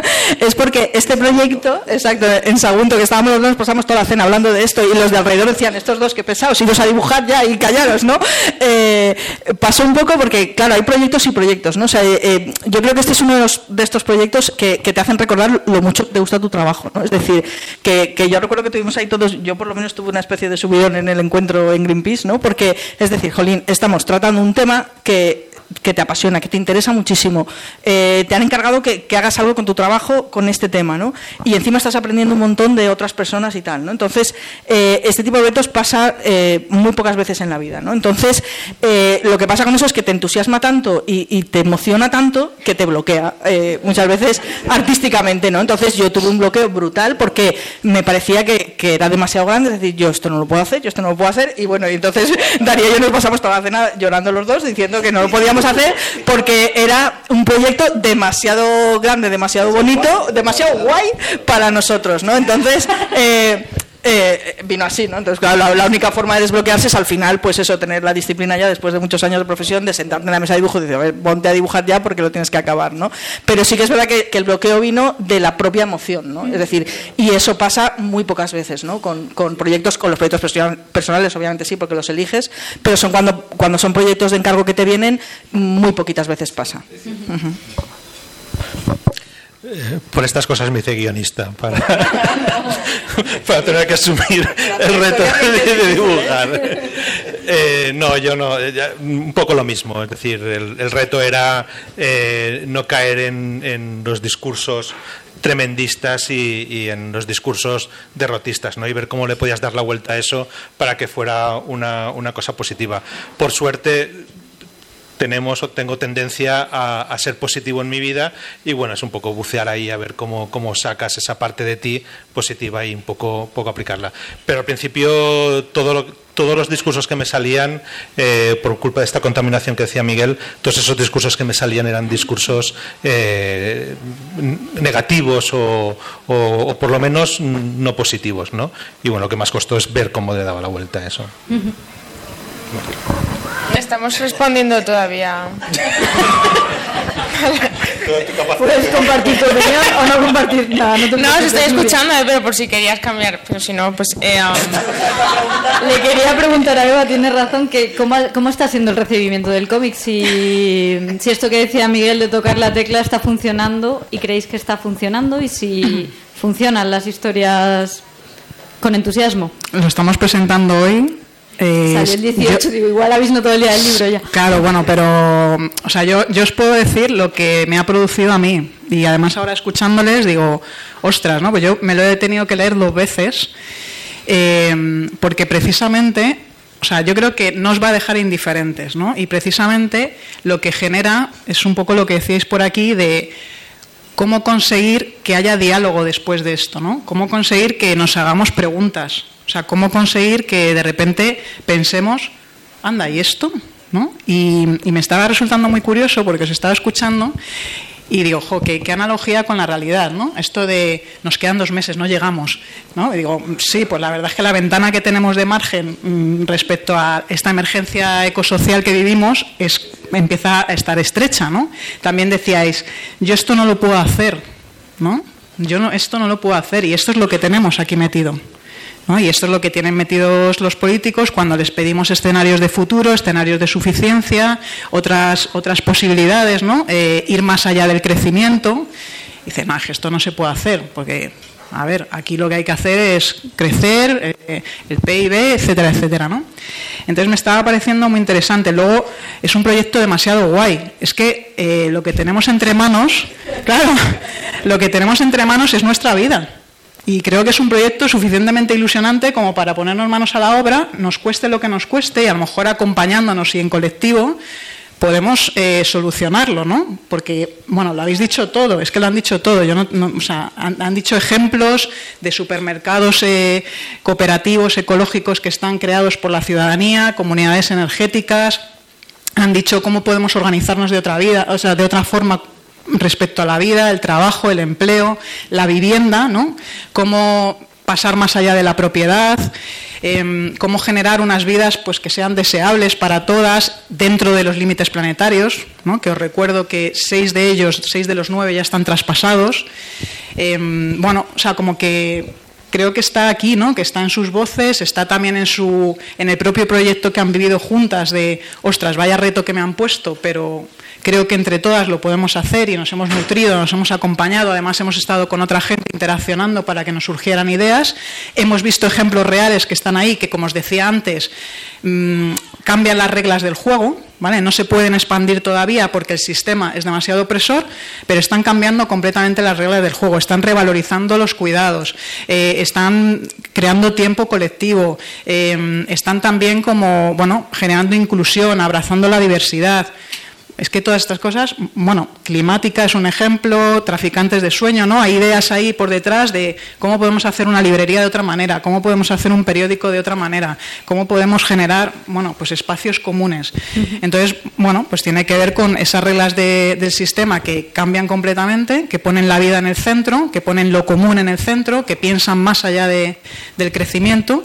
es porque este proyecto, exacto, en Sagunto, que estábamos los dos, pasamos toda la cena hablando de esto, y los de alrededor decían, estos dos qué pesados, iros a dibujar ya y callaros, ¿no? Eh, pasó un poco porque, claro, hay proyectos y proyectos, ¿no? O sea, eh, yo creo que este es uno de, los, de estos proyectos que, que te hacen recordar lo mucho que te gusta tu trabajo, ¿no? Es decir, que, que yo recuerdo que tuvimos ahí todos, yo por lo menos tuve una especie de subidón en el encuentro en Greenpeace, ¿no? Porque, es decir, jolín, estamos tratando un tema que... que te apasiona, que te interesa muchísimo, eh, te han encargado que, que hagas algo con tu trabajo con este tema, ¿no? Y encima estás aprendiendo un montón de otras personas y tal, ¿no? Entonces, eh, este tipo de retos pasa eh, muy pocas veces en la vida, ¿no? Entonces, eh, lo que pasa con eso es que te entusiasma tanto y, y te emociona tanto que te bloquea, eh, muchas veces artísticamente, ¿no? Entonces, yo tuve un bloqueo brutal porque me parecía que, que era demasiado grande, es decir, yo esto no lo puedo hacer, yo esto no lo puedo hacer, y bueno, y entonces Darío y yo nos pasamos toda la cena llorando los dos, diciendo que no lo podíamos hacer porque era un proyecto demasiado grande, demasiado bonito, demasiado guay para nosotros, ¿no? Entonces eh, eh, vino así, ¿no? Entonces, claro, la, la única forma de desbloquearse es al final, pues eso, tener la disciplina ya después de muchos años de profesión, de sentarte en la mesa de dibujo y decir, a ver, ponte a dibujar ya porque lo tienes que acabar, ¿no? Pero sí que es verdad que, que el bloqueo vino de la propia emoción, ¿no? Es decir, y eso pasa muy pocas veces, ¿no? Con, con proyectos, con los proyectos personales, obviamente sí, porque los eliges, pero son cuando, cuando son proyectos de encargo que te vienen, muy poquitas veces pasa. Uh-huh. Eh, por estas cosas me hice guionista, para, para tener que asumir el reto de, de dibujar. Eh, no, yo no, ya, un poco lo mismo, es decir, el, el reto era eh, no caer en, en los discursos tremendistas y, y en los discursos derrotistas, ¿no? Y ver cómo le podías dar la vuelta a eso para que fuera una, una cosa positiva. Por suerte tenemos o tengo tendencia a, a ser positivo en mi vida, y bueno, es un poco bucear ahí a ver cómo, cómo sacas esa parte de ti positiva y un poco, poco aplicarla. Pero al principio todo lo, todos los discursos que me salían, eh, por culpa de esta contaminación que decía Miguel, todos esos discursos que me salían eran discursos eh, negativos o, o, o por lo menos no positivos, ¿no? Y bueno, lo que más costó es ver cómo le daba la vuelta a eso. Uh-huh. Estamos respondiendo todavía. ¿Puedes compartir tu opinión o no compartir nada? No, no os estoy escuchando, pero por si querías cambiar, pero si no, pues... Eh, um... Le quería preguntar a Eva, tiene razón, que cómo, cómo está siendo el recibimiento del cómic, si, si esto que decía Miguel de tocar la tecla está funcionando y creéis que está funcionando y si funcionan las historias con entusiasmo. Lo estamos presentando hoy. Eh, Salió el dieciocho, yo, digo, igual habéis notado el día del libro ya. Claro, bueno, pero o sea, yo, yo os puedo decir lo que me ha producido a mí. Y además ahora escuchándoles digo, ostras, ¿no? Pues yo me lo he tenido que leer dos veces eh, porque precisamente, o sea, yo creo que no os va a dejar indiferentes, ¿no? Y precisamente lo que genera es un poco lo que decíais por aquí de cómo conseguir que haya diálogo después de esto, ¿no? Cómo conseguir que nos hagamos preguntas. O sea, cómo conseguir que de repente pensemos, anda, ¿y esto? ¿No? Y, y me estaba resultando muy curioso porque os estaba escuchando y digo, jo, qué, qué analogía con la realidad, ¿no? Esto de nos quedan dos meses, no llegamos, ¿no? Y digo, sí, pues la verdad es que la ventana que tenemos de margen mmm, respecto a esta emergencia ecosocial que vivimos es, empieza a estar estrecha, ¿no? También decíais, yo esto no lo puedo hacer, ¿no? Yo no, esto no lo puedo hacer y esto es lo que tenemos aquí metido, ¿no? Y esto es lo que tienen metidos los políticos cuando les pedimos escenarios de futuro, escenarios de suficiencia, otras, otras posibilidades, ¿no? Eh, ir más allá del crecimiento. Dicen, no, esto no se puede hacer, porque, a ver, aquí lo que hay que hacer es crecer, eh, el P I B, etcétera, etcétera, ¿no? Entonces me estaba pareciendo muy interesante. Luego, es un proyecto demasiado guay. Es que eh, lo que tenemos entre manos, claro, lo que tenemos entre manos es nuestra vida. Y creo que es un proyecto suficientemente ilusionante como para ponernos manos a la obra, nos cueste lo que nos cueste y a lo mejor acompañándonos y en colectivo podemos eh, solucionarlo, ¿no? Porque, bueno, lo habéis dicho todo, es que lo han dicho todo. Yo no, no, o sea, han, han dicho ejemplos de supermercados eh, cooperativos, ecológicos que están creados por la ciudadanía, comunidades energéticas. Han dicho cómo podemos organizarnos de otra vida, o sea, de otra forma respecto a la vida, el trabajo, el empleo, la vivienda, ¿no? Cómo pasar más allá de la propiedad, eh, cómo generar unas vidas pues que sean deseables para todas dentro de los límites planetarios, ¿no? Que os recuerdo que seis de ellos, seis de los nueve ya están traspasados. Eh, bueno, o sea, como que creo que está aquí, ¿no? Que está en sus voces, está también en su en el propio proyecto que han vivido juntas de, ostras, vaya reto que me han puesto, pero creo que entre todas lo podemos hacer y nos hemos nutrido, nos hemos acompañado, además hemos estado con otra gente interaccionando para que nos surgieran ideas. Hemos visto ejemplos reales que están ahí, que como os decía antes, mmm, cambian las reglas del juego, ¿vale? No se pueden expandir todavía porque el sistema es demasiado opresor, pero están cambiando completamente las reglas del juego, están revalorizando los cuidados, eh, están creando tiempo colectivo, eh, están también como, bueno, generando inclusión, abrazando la diversidad. Es que todas estas cosas, bueno, climática es un ejemplo, traficantes de sueño, ¿no? Hay ideas ahí por detrás de cómo podemos hacer una librería de otra manera, cómo podemos hacer un periódico de otra manera, cómo podemos generar, bueno, pues espacios comunes. Entonces, bueno, pues tiene que ver con esas reglas de, del sistema que cambian completamente, que ponen la vida en el centro, que ponen lo común en el centro, que piensan más allá de, del crecimiento.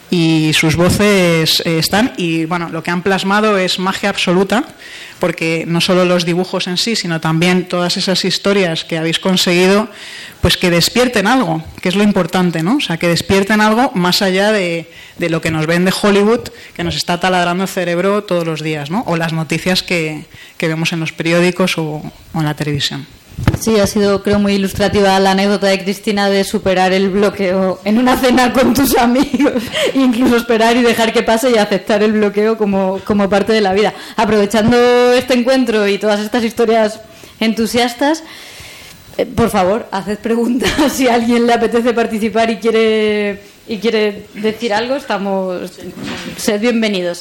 Y sus voces eh, están, y bueno, lo que han plasmado es magia absoluta, porque no solo los dibujos en sí, sino también todas esas historias que habéis conseguido, pues que despierten algo, que es lo importante, ¿no? O sea, que despierten algo más allá de, de lo que nos ven de Hollywood, que nos está taladrando el cerebro todos los días, ¿no? O las noticias que, que vemos en los periódicos o, o en la televisión. Sí, ha sido, creo, muy ilustrativa la anécdota de Cristina de superar el bloqueo en una cena con tus amigos, incluso esperar y dejar que pase y aceptar el bloqueo como, como parte de la vida. Aprovechando este encuentro y todas estas historias entusiastas, eh, por favor, haced preguntas si a alguien le apetece participar y quiere, y quiere decir algo, estamos, sed bienvenidos.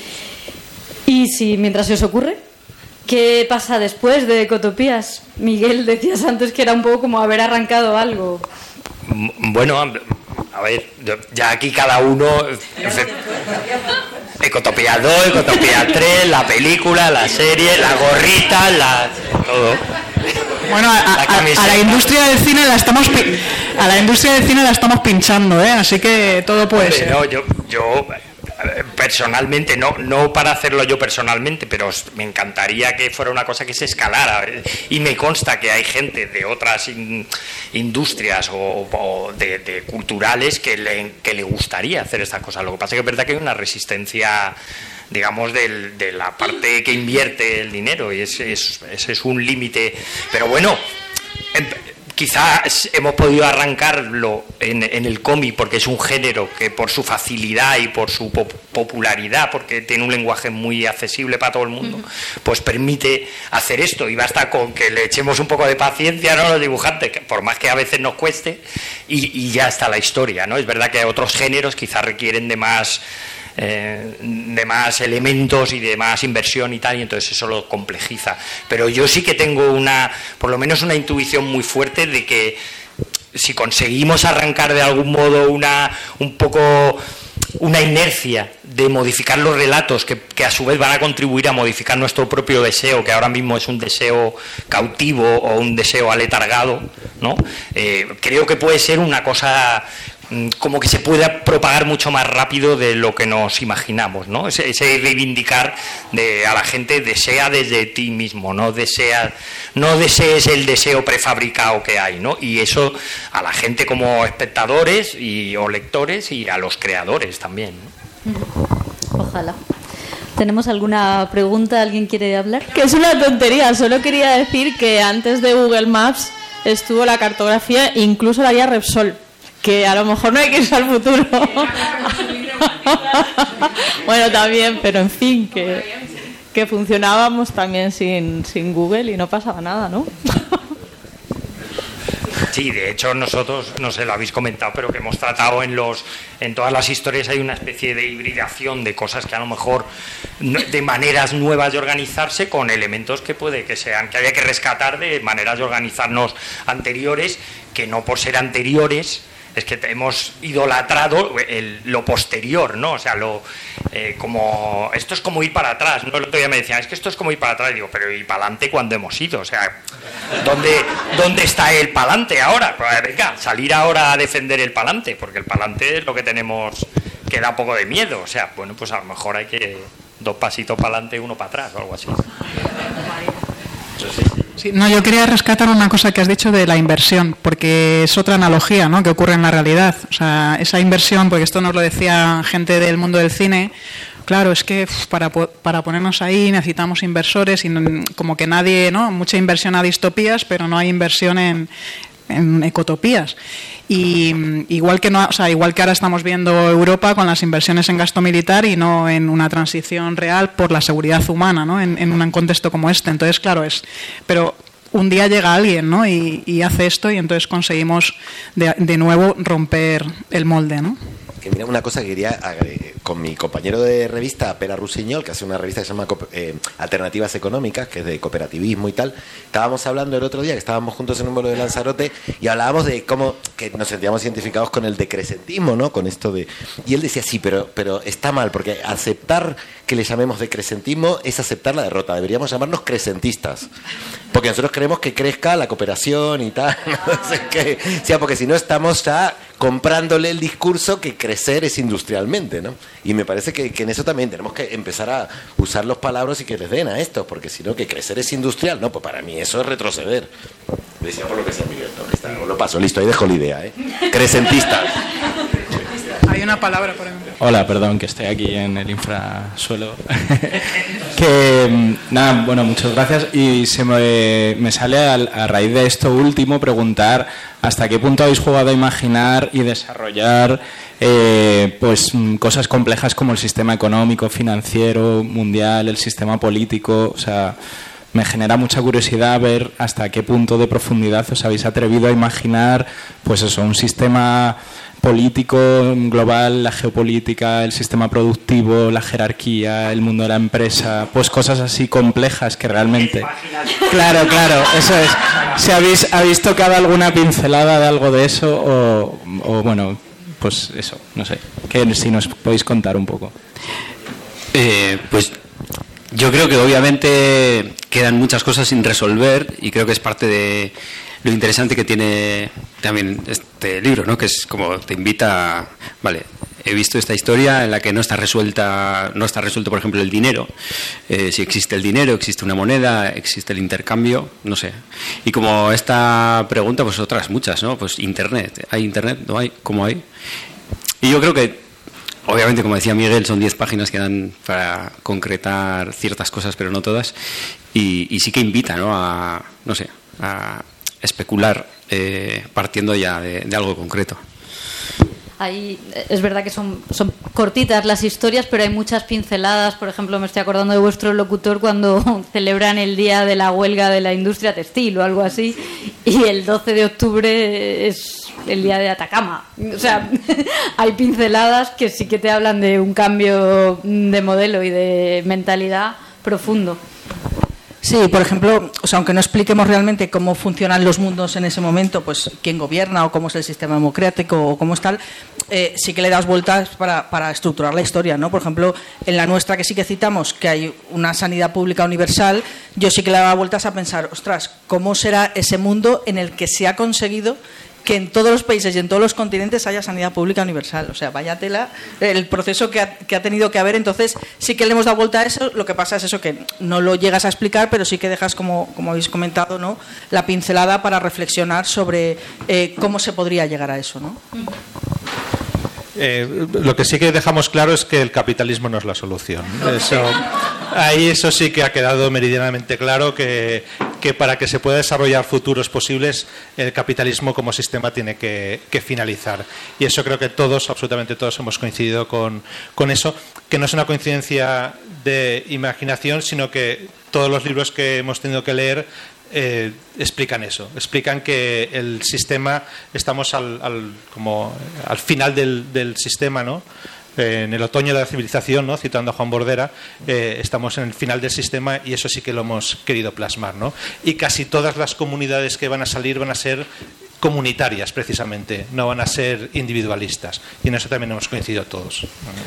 Y si mientras se os ocurre, ¿qué pasa después de Ecotopías? Miguel, decías antes que era un poco como haber arrancado algo. Bueno, a ver, ya aquí cada uno... Ecotopía dos, Ecotopía tres, la película, la serie, la gorrita, la... todo. Bueno, a, a, a la industria del cine la estamos a la industria del cine la estamos pinchando, ¿eh? Así que todo puede ser. No, yo, yo personalmente, no, no para hacerlo yo personalmente, pero me encantaría que fuera una cosa que se escalara. Y me consta que hay gente de otras in, industrias o, o de, de culturales que le, que le gustaría hacer estas cosas. Lo que pasa es que es verdad que hay una resistencia, digamos, del, de la parte que invierte el dinero, y ese es, ese es un límite. Pero bueno, quizás hemos podido arrancarlo en, en el cómic porque es un género que por su facilidad y por su pop popularidad, porque tiene un lenguaje muy accesible para todo el mundo, pues permite hacer esto, y basta con que le echemos un poco de paciencia, ¿no?, a los dibujantes, que por más que a veces nos cueste, y, y ya está la historia, ¿no? Es verdad que otros géneros quizás requieren de más... Eh, de más elementos y de más inversión y tal, y entonces eso lo complejiza. Pero yo sí que tengo una, por lo menos una intuición muy fuerte de que si conseguimos arrancar de algún modo una un poco una inercia de modificar los relatos que, que a su vez van a contribuir a modificar nuestro propio deseo, que ahora mismo es un deseo cautivo o un deseo aletargado, ¿no? Eh, creo que puede ser una cosa como que se pueda propagar mucho más rápido de lo que nos imaginamos, ¿no? Ese, ese reivindicar de, a la gente, desea desde ti mismo, no desea, no desees el deseo prefabricado que hay, ¿no? Y eso a la gente como espectadores y, o lectores, y a los creadores también, ¿no? Ojalá. ¿Tenemos alguna pregunta? ¿Alguien quiere hablar? Que es una tontería, solo quería decir que antes de Google Maps estuvo la cartografía, incluso la guía Repsol, que a lo mejor no hay que irse al futuro. Bueno, también, pero en fin, que, que funcionábamos también sin, sin Google y no pasaba nada, ¿no? Sí, de hecho nosotros, no sé, lo habéis comentado, pero que hemos tratado en los en todas las historias hay una especie de hibridación de cosas que a lo mejor, de maneras nuevas de organizarse, con elementos que puede que sean, que haya que rescatar de maneras de organizarnos anteriores, que no por ser anteriores es que hemos idolatrado el, lo posterior, ¿no? O sea, lo eh, como esto es como ir para atrás, ¿no? El otro día me decían, es que esto es como ir para atrás, y digo, pero ¿y para adelante cuándo hemos ido? O sea, ¿dónde, dónde está el para adelante ahora? Pues venga, salir ahora a defender el para adelante, porque el para adelante es lo que tenemos, que da un poco de miedo. O sea, bueno, pues a lo mejor hay que dos pasitos para adelante y uno para atrás o algo así. Sí, no, yo quería rescatar una cosa que has dicho de la inversión, porque es otra analogía, ¿no?, que ocurre en la realidad. O sea, esa inversión, porque esto nos lo decía gente del mundo del cine, claro, es que uf, para, para ponernos ahí necesitamos inversores, y no, como que nadie, ¿no?, mucha inversión a distopías, pero no hay inversión en, en ecotopías. Y igual que no, o sea, igual que ahora estamos viendo Europa con las inversiones en gasto militar y no en una transición real por la seguridad humana, ¿no?, en, en un contexto como este. Entonces, claro, es, pero un día llega alguien, ¿no?, y, y hace esto, y entonces conseguimos de, de nuevo romper el molde, ¿no? Que mira, una cosa que quería agregar, con mi compañero de revista, Pera Rusiñol, que hace una revista que se llama eh, Alternativas Económicas, que es de cooperativismo y tal. Estábamos hablando el otro día, que estábamos juntos en un vuelo de Lanzarote, y hablábamos de cómo que nos sentíamos identificados con el decrecentismo, ¿no?, con esto de... Y él decía, sí, pero, pero está mal, porque aceptar que le llamemos decrecentismo es aceptar la derrota. Deberíamos llamarnos crecentistas, porque nosotros queremos que crezca la cooperación y tal. No sé qué. O sea, porque si no estamos ya comprándole el discurso que crecer es industrialmente, ¿no? Y me parece que, que en eso también tenemos que empezar a usar los palabras y que les den a esto, porque si no, que crecer es industrial, no, pues para mí eso es retroceder. Decía por lo que sea Miguel, ¿no? Que está, lo paso, listo, ahí dejo la idea, ¿eh? Crecentistas. Hay una palabra, por ejemplo. Hola, perdón, que estoy aquí en el infrasuelo. que, nada, bueno, muchas gracias. Y se me, me sale a, a raíz de esto último preguntar hasta qué punto habéis jugado a imaginar y desarrollar eh, pues cosas complejas como el sistema económico, financiero, mundial, el sistema político. O sea, me genera mucha curiosidad ver hasta qué punto de profundidad os habéis atrevido a imaginar, pues eso, un sistema político global, la geopolítica, el sistema productivo, la jerarquía, el mundo de la empresa, pues cosas así complejas que realmente... Claro, claro, eso es. Si habéis, habéis tocado alguna pincelada de algo de eso o, o bueno, pues eso, no sé, que si nos podéis contar un poco. Eh, pues yo creo que obviamente quedan muchas cosas sin resolver y creo que es parte de lo interesante que tiene también este libro, ¿no? Que es como te invita, vale, he visto esta historia en la que no está resuelta, no está resuelto, por ejemplo, el dinero. Eh, si existe el dinero, existe una moneda, existe el intercambio, no sé. Y como esta pregunta, pues otras muchas, ¿no? Pues Internet, ¿hay Internet? ¿No hay? ¿Cómo hay? Y yo creo que, obviamente, como decía Miguel, son diez páginas que dan para concretar ciertas cosas, pero no todas. Y, y sí que invita, ¿no? A, no sé, a especular eh, partiendo ya de, de algo concreto. Ahí es verdad que son, son cortitas las historias, pero hay muchas pinceladas. Por ejemplo, me estoy acordando de vuestro locutor cuando celebran el día de la huelga de la industria textil o algo así, y el doce de octubre es el día de Atacama. O sea, hay pinceladas que sí que te hablan de un cambio de modelo y de mentalidad profundo. Sí, por ejemplo, o sea, aunque no expliquemos realmente cómo funcionan los mundos en ese momento, pues quién gobierna o cómo es el sistema democrático o cómo es tal, eh, sí que le das vueltas para, para estructurar la historia, ¿no? Por ejemplo, en la nuestra, que sí que citamos que hay una sanidad pública universal, yo sí que le daba vueltas a pensar, ostras, ¿cómo será ese mundo en el que se ha conseguido que en todos los países y en todos los continentes haya sanidad pública universal? O sea, vaya tela el proceso que ha, que ha tenido que haber. Entonces sí que le hemos dado vuelta a eso. Lo que pasa es eso, que no lo llegas a explicar, pero sí que dejas, como, como habéis comentado, ¿no?, la pincelada para reflexionar sobre eh, cómo se podría llegar a eso, ¿no? Eh, lo que sí que dejamos claro es que el capitalismo no es la solución. Eso, ahí eso sí que ha quedado meridianamente claro, que, que para que se pueda desarrollar futuros posibles, el capitalismo como sistema tiene que, que finalizar. Y eso creo que todos, absolutamente todos, hemos coincidido con, con eso, que no es una coincidencia de imaginación, sino que todos los libros que hemos tenido que leer Eh, explican eso, explican que el sistema, estamos al, al, como al final del, del sistema, ¿no? Eh, en el otoño de la civilización, ¿no?, citando a Juan Bordera, eh, estamos en el final del sistema, y eso sí que lo hemos querido plasmar, ¿no? Y casi todas las comunidades que van a salir van a ser comunitarias, precisamente, no van a ser individualistas, y en eso también hemos coincidido todos.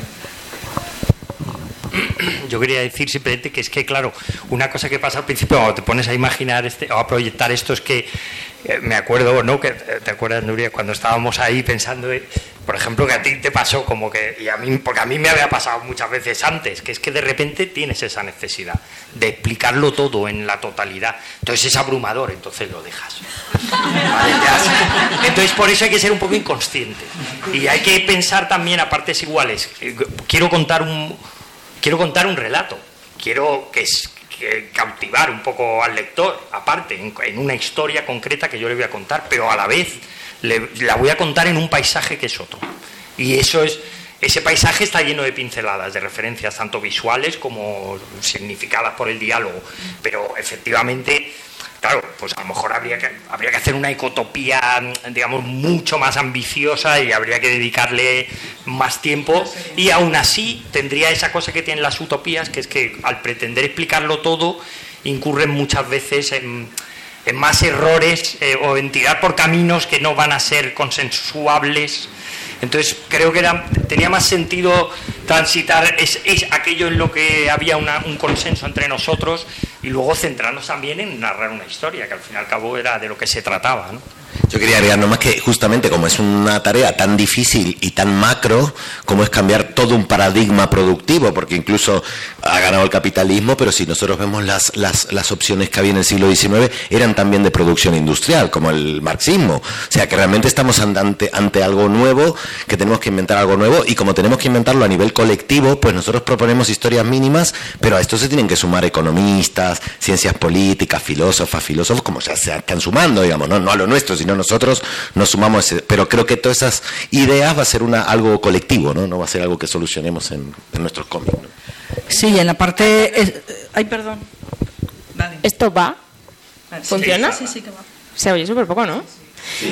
Yo quería decir simplemente que es que, claro, una cosa que pasa al principio, cuando te pones a imaginar este, o a proyectar esto, es que eh, me acuerdo, ¿no?, que te acuerdas, Nuria, cuando estábamos ahí pensando, eh, por ejemplo, que a ti te pasó como que, y a mí, porque a mí me había pasado muchas veces antes, que es que de repente tienes esa necesidad de explicarlo todo en la totalidad. Entonces es abrumador, entonces lo dejas. Vale, ya. Entonces por eso hay que ser un poco inconsciente. Y hay que pensar también a partes iguales. Quiero contar un... Quiero contar un relato, quiero que, es, que cautivar un poco al lector, aparte, en, en una historia concreta que yo le voy a contar, pero a la vez le, la voy a contar en un paisaje que es otro. Y eso es, ese paisaje está lleno de pinceladas, de referencias tanto visuales como significadas por el diálogo, pero efectivamente, claro, pues a lo mejor habría que, habría que hacer una ecotopía, digamos, mucho más ambiciosa, y habría que dedicarle más tiempo, y aún así tendría esa cosa que tienen las utopías, que es que al pretender explicarlo todo incurren muchas veces en, en más errores eh, o en tirar por caminos que no van a ser consensuables. Entonces creo que era, tenía más sentido transitar es, es aquello en lo que había una, un consenso entre nosotros, y luego centrarnos también en narrar una historia, que al fin y al cabo era de lo que se trataba, ¿no? Yo quería agregar nomás que justamente como es una tarea tan difícil y tan macro como es cambiar todo un paradigma productivo, porque incluso ha ganado el capitalismo, pero si nosotros vemos las, las, las opciones que había en el siglo diecinueve, eran también de producción industrial, como el marxismo. O sea que realmente estamos ante, ante algo nuevo, que tenemos que inventar algo nuevo, y como tenemos que inventarlo a nivel colectivo, pues nosotros proponemos historias mínimas, pero a esto se tienen que sumar economistas, ciencias políticas, filósofas, filósofos, como ya se están sumando, digamos, no, no a lo nuestro, sino nosotros nos sumamos, ese, pero creo que todas esas ideas va a ser una, algo colectivo, ¿no? No va a ser algo que solucionemos en, en nuestros cómics, ¿no? Sí, en la parte... Es, ay, perdón. Dale. ¿Esto va? ¿Funciona? Sí, sí, que va. Se oye súper poco, ¿no? Sí.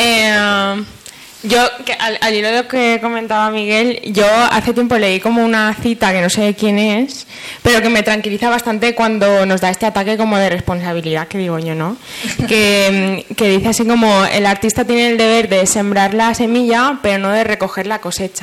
Eh, yo, que al, al hilo de lo que comentaba Miguel, yo hace tiempo leí como una cita que no sé quién es, pero que me tranquiliza bastante cuando nos da este ataque como de responsabilidad, que digo yo, ¿no? Que, que dice así como: el artista tiene el deber de sembrar la semilla, pero no de recoger la cosecha.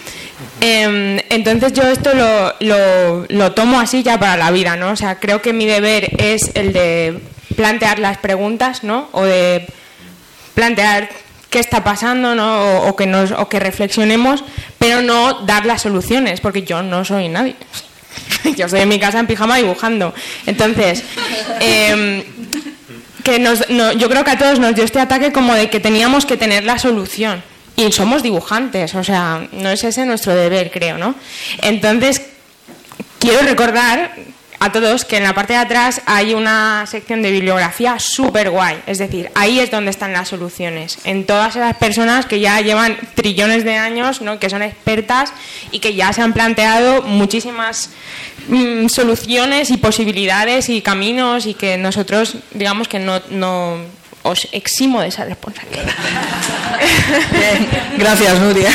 Eh, entonces yo esto lo, lo, lo tomo así ya para la vida, ¿no? O sea, creo que mi deber es el de plantear las preguntas, ¿no? O de plantear qué está pasando, ¿no? o, o, que nos, o que reflexionemos, pero no dar las soluciones, porque yo no soy nadie. Yo estoy en mi casa en pijama dibujando. Entonces, eh, que nos, no, yo creo que a todos nos dio este ataque como de que teníamos que tener la solución. Y somos dibujantes, o sea, no es ese nuestro deber, creo, ¿no? Entonces, quiero recordar a todos que en la parte de atrás hay una sección de bibliografía súper guay. Es decir, ahí es donde están las soluciones. En todas esas personas que ya llevan trillones de años, ¿no? Que son expertas y que ya se han planteado muchísimas mmm, soluciones y posibilidades y caminos, y que nosotros, digamos que no... no os eximo de esa responsabilidad. Bien, gracias, Nuria.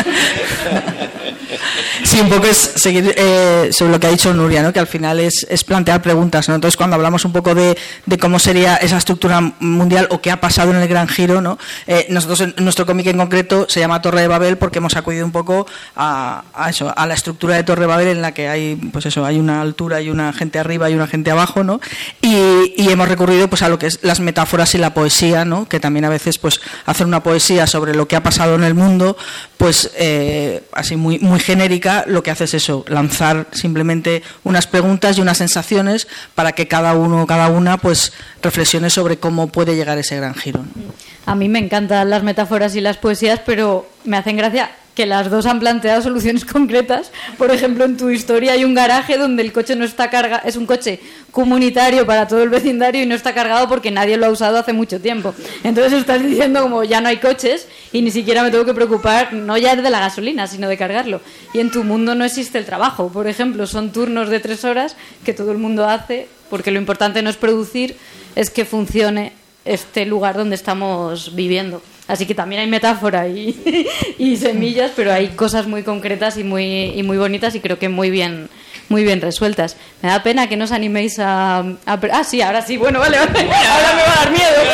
Sí, un poco es seguir eh, sobre lo que ha dicho Nuria, ¿no? Que al final es, es plantear preguntas, ¿no? Entonces, cuando hablamos un poco de, de cómo sería esa estructura mundial o qué ha pasado en el Gran Giro, ¿no? Eh, nosotros, en nuestro cómic en concreto, se llama Torre de Babel porque hemos acudido un poco a, a eso, a la estructura de Torre de Babel, en la que hay, pues eso, hay una altura y una gente arriba y una gente abajo, ¿no? Y, y hemos recurrido, pues, a lo que es las metáforas y la poesía, ¿no? Que también a veces, pues, hacer una poesía sobre lo que ha pasado en el mundo, pues, eh, así muy, muy genérica, lo que hace es eso, lanzar simplemente unas preguntas y unas sensaciones para que cada uno, cada una, pues, reflexione sobre cómo puede llegar ese gran giro, ¿no? A mí me encantan las metáforas y las poesías, pero me hacen gracia que las dos han planteado soluciones concretas. Por ejemplo, en tu historia hay un garaje donde el coche no está cargado, es un coche comunitario para todo el vecindario y no está cargado porque nadie lo ha usado hace mucho tiempo. Entonces estás diciendo como ya no hay coches y ni siquiera me tengo que preocupar, no ya de la gasolina, sino de cargarlo. Y en tu mundo no existe el trabajo, por ejemplo, son turnos de tres horas que todo el mundo hace, porque lo importante no es producir, es que funcione este lugar donde estamos viviendo. Así que también hay metáfora y, y semillas, pero hay cosas muy concretas y muy, y muy bonitas, y creo que muy bien, muy bien resueltas. Me da pena que no os animéis a, a... Ah, sí, ahora sí, bueno, vale, vale. Ahora me va a dar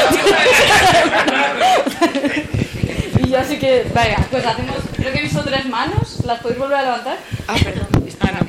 miedo. Y ya sí que... Venga, pues hacemos... Creo que he visto tres manos. ¿Las podéis volver a levantar? Ah, perdón. Ah, no.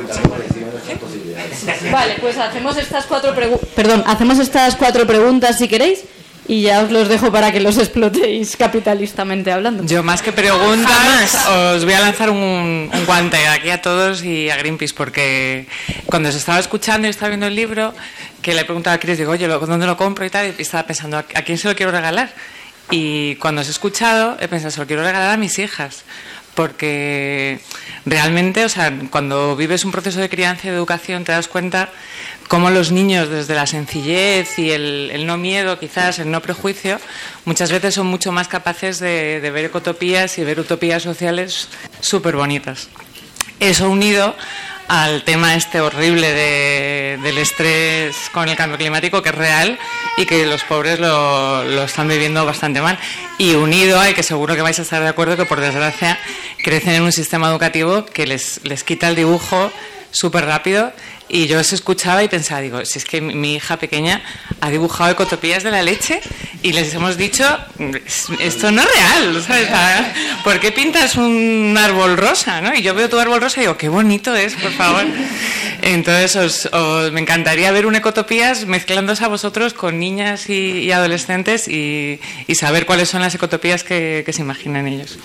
Vale, pues hacemos estas cuatro preguntas... Perdón, hacemos estas cuatro preguntas si queréis. Y ya os los dejo para que los explotéis capitalistamente hablando. Yo más que preguntas os voy a lanzar un, un guante aquí a todos y a Greenpeace, porque cuando os estaba escuchando y estaba viendo el libro, que le he preguntado a Chris, digo, oye, ¿dónde lo compro y tal? Y estaba pensando, ¿a quién se lo quiero regalar? Y cuando os he escuchado, he pensado, se lo quiero regalar a mis hijas. Porque realmente, o sea, cuando vives un proceso de crianza y de educación, te das cuenta cómo los niños, desde la sencillez y el, el no miedo, quizás, el no prejuicio, muchas veces son mucho más capaces de, de ver ecotopías y ver utopías sociales súper bonitas. Eso unido al tema este horrible de, del estrés con el cambio climático, que es real y que los pobres lo, lo están viviendo bastante mal, y unido a, y que seguro que vais a estar de acuerdo, que por desgracia crecen en un sistema educativo que les, les quita el dibujo súper rápido. Y yo os escuchaba y pensaba, digo, si es que mi hija pequeña ha dibujado ecotopías de la leche y les hemos dicho, esto no es real, ¿sabes? ¿Por qué pintas un árbol rosa? ¿No? Y yo veo tu árbol rosa y digo, qué bonito es, por favor. Entonces os, os, me encantaría ver un ecotopías mezclándose a vosotros con niñas y, y adolescentes y, y saber cuáles son las ecotopías que, que se imaginan ellos.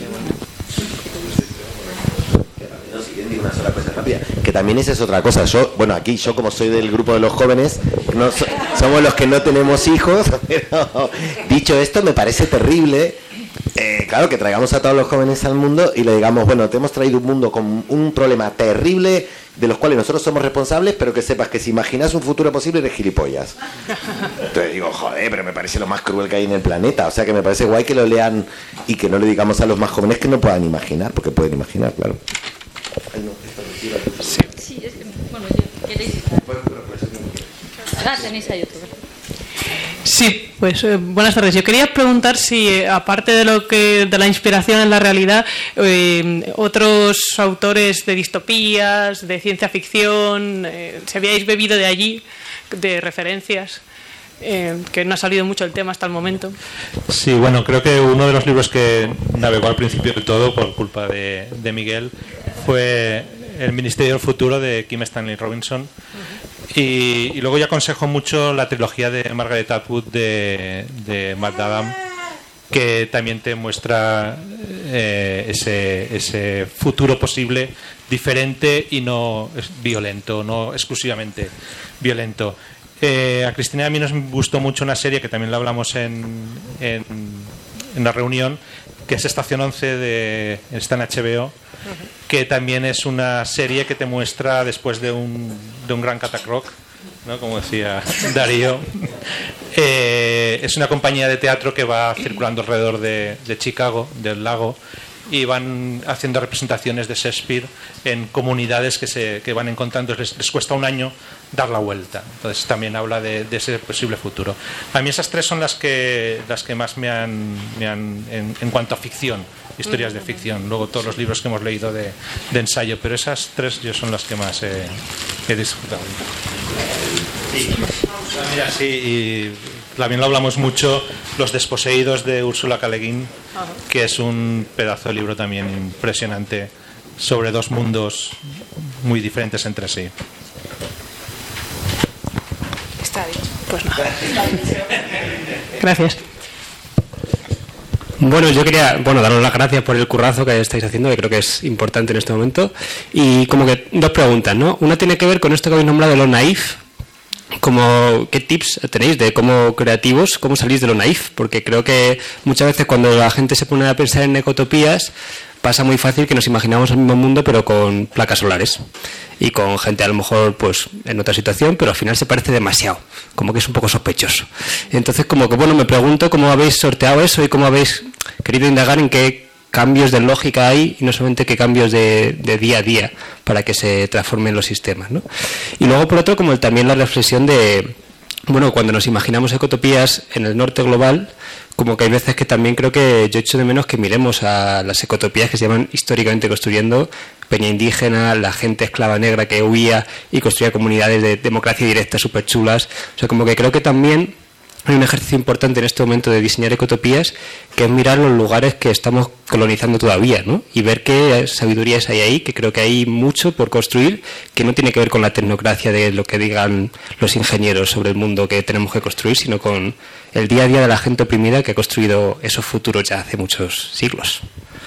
Una sola cosa rápida, que también esa es otra cosa. Yo, bueno, aquí yo como soy del grupo de los jóvenes, no so, somos los que no tenemos hijos, pero dicho esto, me parece terrible, eh, claro, que traigamos a todos los jóvenes al mundo y le digamos, bueno, te hemos traído un mundo con un problema terrible de los cuales nosotros somos responsables, pero que sepas que si imaginas un futuro posible eres gilipollas. Entonces digo, joder, pero me parece lo más cruel que hay en el planeta. O sea que me parece guay que lo lean y que no le digamos a los más jóvenes que no puedan imaginar, porque pueden imaginar, claro. Ay, no, sí. Sí, es que, bueno, yo, ¿queréis? Ah, tenéis a YouTube. Sí, pues eh, buenas tardes. Yo quería preguntar si, eh, aparte de lo que de la inspiración en la realidad, eh, otros autores de distopías, de ciencia ficción, eh, si habíais bebido de allí, de referencias. Eh, que no ha salido mucho el tema hasta el momento. Sí, bueno, creo que uno de los libros que navegó al principio de todo por culpa de, de Miguel fue El Ministerio del Futuro de Kim Stanley Robinson. Uh-huh. y, y luego yo aconsejo mucho la trilogía de Margaret Atwood de, de Matt Adam, que también te muestra eh, ese, ese futuro posible diferente y no violento, no exclusivamente violento. Eh, a Cristina y a mí nos gustó mucho una serie que también la hablamos en, en, en la reunión, que es Estación once, de, está en H B O, que también es una serie que te muestra después de un, de un gran catacroc, ¿no? Como decía Darío. Eh, es una compañía de teatro que va circulando alrededor de, de Chicago, del lago, y van haciendo representaciones de Shakespeare en comunidades que se que van encontrando. Les, les cuesta un año dar la vuelta. Entonces también habla de, de ese posible futuro. A mí esas tres son las que las que más me han, me han en, en cuanto a ficción, historias de ficción. Luego todos los libros que hemos leído de, de ensayo, pero esas tres yo son las que más he, he disfrutado. Sí. Mira, sí, y también lo hablamos mucho, Los desposeídos, de Úrsula K. Le Guin, que es un pedazo de libro también impresionante sobre dos mundos muy diferentes entre sí. Está bien. Pues nada. Gracias. Bueno, yo quería bueno daros las gracias por el currazo que estáis haciendo, que creo que es importante en este momento. Y como que dos preguntas, ¿no? Una tiene que ver con esto que habéis nombrado, lo naif. Como, ¿qué tips tenéis de cómo creativos, cómo salís de lo naif? Porque creo que muchas veces cuando la gente se pone a pensar en ecotopías, pasa muy fácil que nos imaginamos el mismo mundo pero con placas solares y con gente a lo mejor pues en otra situación, pero al final se parece demasiado, como que es un poco sospechoso. Entonces como que bueno, me pregunto cómo habéis sorteado eso y cómo habéis querido indagar en qué cambios de lógica hay y no solamente qué cambios de, de día a día para que se transformen los sistemas, ¿no? Y luego por otro, como el, también la reflexión de, bueno, cuando nos imaginamos ecotopías en el norte global, como que hay veces que también creo que yo echo de menos que miremos a las ecotopías que se llaman históricamente construyendo peña indígena, la gente esclava negra que huía y construía comunidades de democracia directa súper chulas. O sea, como que creo que también hay un ejercicio importante en este momento de diseñar ecotopías, que es mirar los lugares que estamos colonizando todavía, ¿no? Y ver qué sabidurías hay ahí, que creo que hay mucho por construir, que no tiene que ver con la tecnocracia de lo que digan los ingenieros sobre el mundo que tenemos que construir, sino con el día a día de la gente oprimida que ha construido esos futuros ya hace muchos siglos.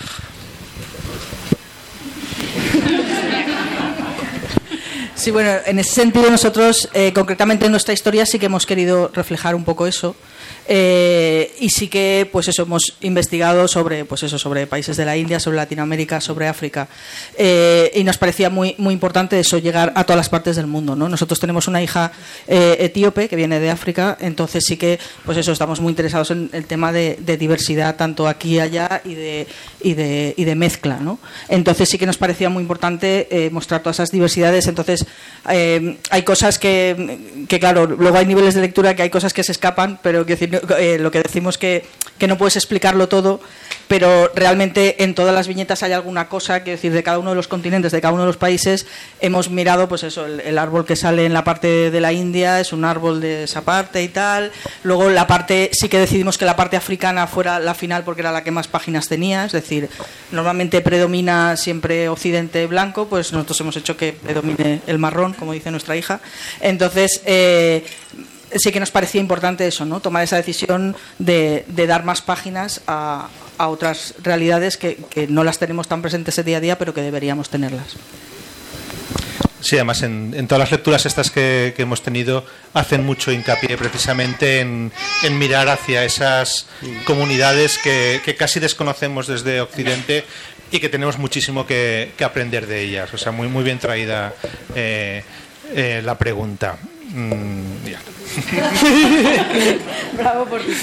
Sí, bueno, en ese sentido nosotros, eh, concretamente en nuestra historia, sí que hemos querido reflejar un poco eso. Eh, y sí que pues eso hemos investigado sobre pues eso sobre países de la India, sobre Latinoamérica, sobre África, eh, y nos parecía muy muy importante eso, llegar a todas las partes del mundo, ¿no? Nosotros tenemos una hija eh, etíope que viene de África, entonces sí que pues eso estamos muy interesados en el tema de, de diversidad tanto aquí y allá y de y de y de mezcla, ¿no? Entonces sí que nos parecía muy importante eh, mostrar todas esas diversidades. Entonces eh, hay cosas que que claro, luego hay niveles de lectura que hay cosas que se escapan, pero quiero decir Eh, lo que decimos que, que no puedes explicarlo todo, pero realmente en todas las viñetas hay alguna cosa, quiero decir, de cada uno de los continentes, de cada uno de los países. Hemos mirado, pues eso, el, el árbol que sale en la parte de la India es un árbol de esa parte y tal. Luego la parte, sí que decidimos que la parte africana fuera la final porque era la que más páginas tenía, es decir, normalmente predomina siempre occidente blanco, pues nosotros hemos hecho que predomine el marrón, como dice nuestra hija. Entonces, eh, sí que nos parecía importante eso, ¿no? Tomar esa decisión de, de dar más páginas a, a otras realidades que, que no las tenemos tan presentes el día a día, pero que deberíamos tenerlas. Sí, además en, en todas las lecturas estas que, que hemos tenido hacen mucho hincapié precisamente en, en mirar hacia esas comunidades que, que casi desconocemos desde Occidente y que tenemos muchísimo que, que aprender de ellas. O sea, muy, muy bien traída eh, eh, la pregunta. Mm, ya. Bravo por ti.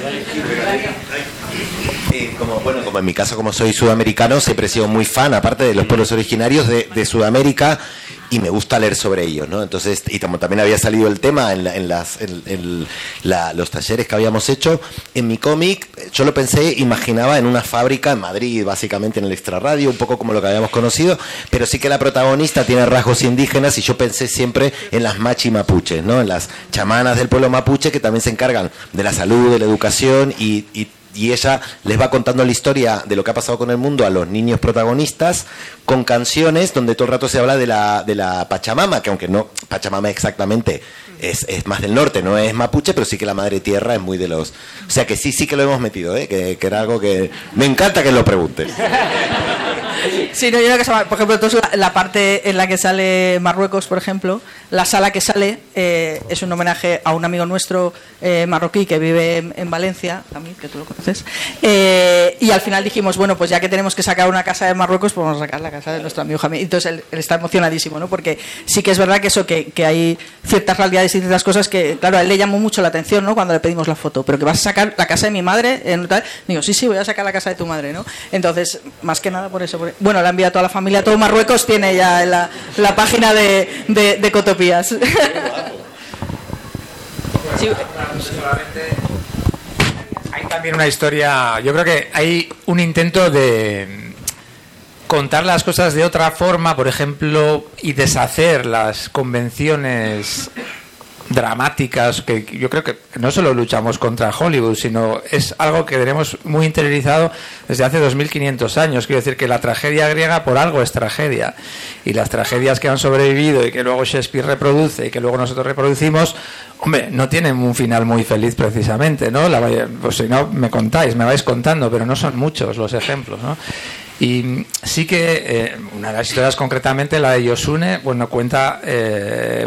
Eh, como, bueno, como en mi caso, como soy sudamericano, siempre he sido muy fan, aparte de los pueblos originarios de, de Sudamérica, y me gusta leer sobre ellos, ¿no? Entonces, y como también había salido el tema en, la, en, las, en, en la, los talleres que habíamos hecho, en mi cómic, yo lo pensé, imaginaba en una fábrica en Madrid, básicamente en el extrarradio, un poco como lo que habíamos conocido, pero sí que la protagonista tiene rasgos indígenas y yo pensé siempre en las machi mapuches, ¿no? En las chamanas del pueblo mapuche que también se encargan de la salud, de la educación y, y y ella les va contando la historia de lo que ha pasado con el mundo a los niños protagonistas con canciones donde todo el rato se habla de la, de la Pachamama, que aunque no, Pachamama exactamente es, es más del norte, no es mapuche, pero sí que la madre tierra es muy de los... O sea que sí, sí que lo hemos metido, ¿eh? que, que era algo que... Me encanta que lo preguntes. Sí, no, yo creo que, por ejemplo, entonces la, la parte en la que sale Marruecos, por ejemplo, la sala que sale eh, es un homenaje a un amigo nuestro eh, marroquí que vive en, en Valencia, a mí, que tú lo conoces, eh, y al final dijimos, bueno, pues ya que tenemos que sacar una casa de Marruecos, pues vamos a sacar la casa de nuestro amigo Jamil. Entonces él, él está emocionadísimo, ¿no? Porque sí que es verdad que eso, que, que hay ciertas realidades y ciertas cosas que, claro, a él le llamó mucho la atención, ¿no? Cuando le pedimos la foto, pero que vas a sacar la casa de mi madre, en tal, digo, sí, sí, voy a sacar la casa de tu madre, ¿no? Entonces, más que nada por eso. Por... Bueno, la envía a toda la familia, todo Marruecos tiene ya la, la página de, de, de Cotopías. Sí. Hay también una historia, yo creo que hay un intento de contar las cosas de otra forma, por ejemplo, y deshacer las convenciones dramáticas, que yo creo que no solo luchamos contra Hollywood, sino es algo que tenemos muy interiorizado desde hace dos mil quinientos años. Quiero decir que la tragedia griega por algo es tragedia, y las tragedias que han sobrevivido y que luego Shakespeare reproduce y que luego nosotros reproducimos, hombre, no tienen un final muy feliz precisamente, ¿no? La, pues si no, me contáis, me vais contando, pero no son muchos los ejemplos, ¿no? Y sí que eh, una de las historias, concretamente la de Yosune, bueno, cuenta eh,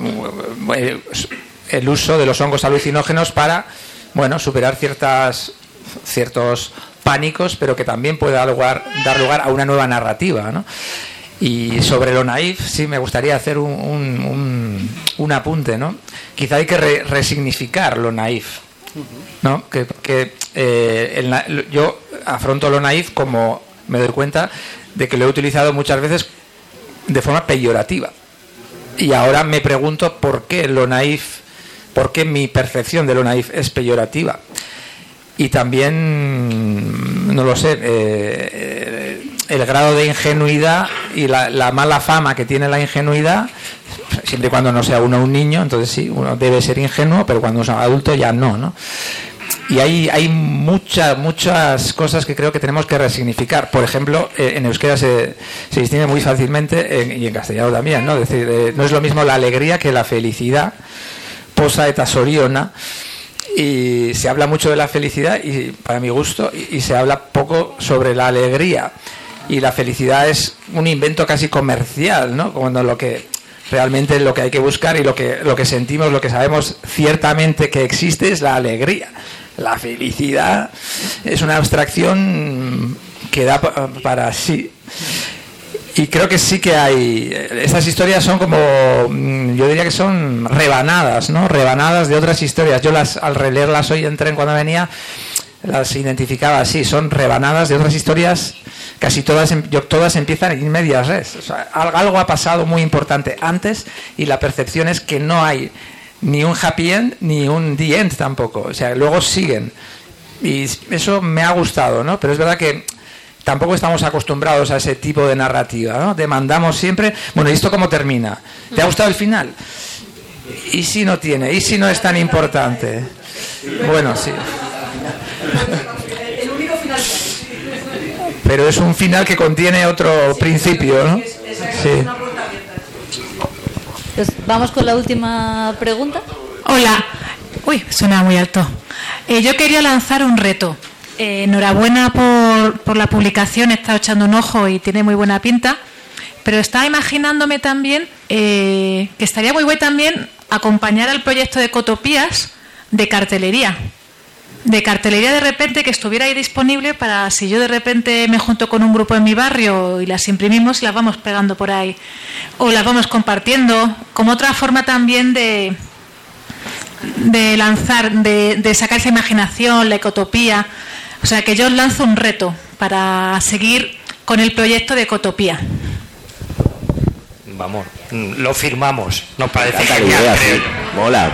el uso de los hongos alucinógenos para, bueno, superar ciertas ciertos pánicos, pero que también puede dar lugar, dar lugar a una nueva narrativa, ¿no? Y sobre lo naif, sí me gustaría hacer un, un, un, un apunte, ¿no? Quizá hay que re, resignificar lo naif, ¿no? Que, que eh, el, yo afronto lo naif como... me doy cuenta de que lo he utilizado muchas veces de forma peyorativa. Y ahora me pregunto por qué lo naif, por qué mi percepción de lo naif es peyorativa. Y también, no lo sé, eh, el grado de ingenuidad y la, la mala fama que tiene la ingenuidad, siempre y cuando no sea uno un niño, entonces sí, uno debe ser ingenuo, pero cuando es adulto ya no, ¿no? Y hay, hay muchas muchas cosas que creo que tenemos que resignificar. Por ejemplo, eh, en euskera se, se distingue muy fácilmente, en, y en castellano también, ¿no? Es decir, eh, no es lo mismo la alegría que la felicidad. Posa eta soriona. Y se habla mucho de la felicidad, y para mi gusto, y, y se habla poco sobre la alegría. Y la felicidad es un invento casi comercial, ¿no? Cuando lo que... realmente lo que hay que buscar y lo que, lo que sentimos, lo que sabemos ciertamente que existe es la alegría. La felicidad es una abstracción que da para sí. Y creo que sí que hay... Estas historias son como... yo diría que son rebanadas, ¿no? Rebanadas de otras historias. Yo las al releerlas hoy en tren cuando venía, las identificaba así. Son rebanadas de otras historias. Casi todas, yo, todas empiezan en medias res. O sea, algo ha pasado muy importante antes y la percepción es que no hay ni un happy end ni un the end tampoco. O sea, luego siguen. Y eso me ha gustado, ¿no? Pero es verdad que tampoco estamos acostumbrados a ese tipo de narrativa, ¿no? Demandamos siempre, bueno, ¿y esto cómo termina? ¿Te ha gustado el final? ¿Y si no tiene? ¿Y si no es tan importante? Bueno, sí. Pero es un final que contiene otro principio, ¿no? Sí. Pues vamos con la última pregunta. Hola. Uy, suena muy alto. Eh, yo quería lanzar un reto. Eh, enhorabuena por, por la publicación, he estado echando un ojo y tiene muy buena pinta. Pero estaba imaginándome también eh, que estaría muy guay también acompañar al proyecto de Cotopías de cartelería. De cartelería de repente que estuviera ahí disponible para si yo de repente me junto con un grupo en mi barrio y las imprimimos y las vamos pegando por ahí o las vamos compartiendo como otra forma también de de lanzar, de, de sacar esa imaginación, la ecotopía. O sea que yo os lanzo un reto para seguir con el proyecto de Ecotopía. Vamos, lo firmamos, nos parece que idea, sí. Mola.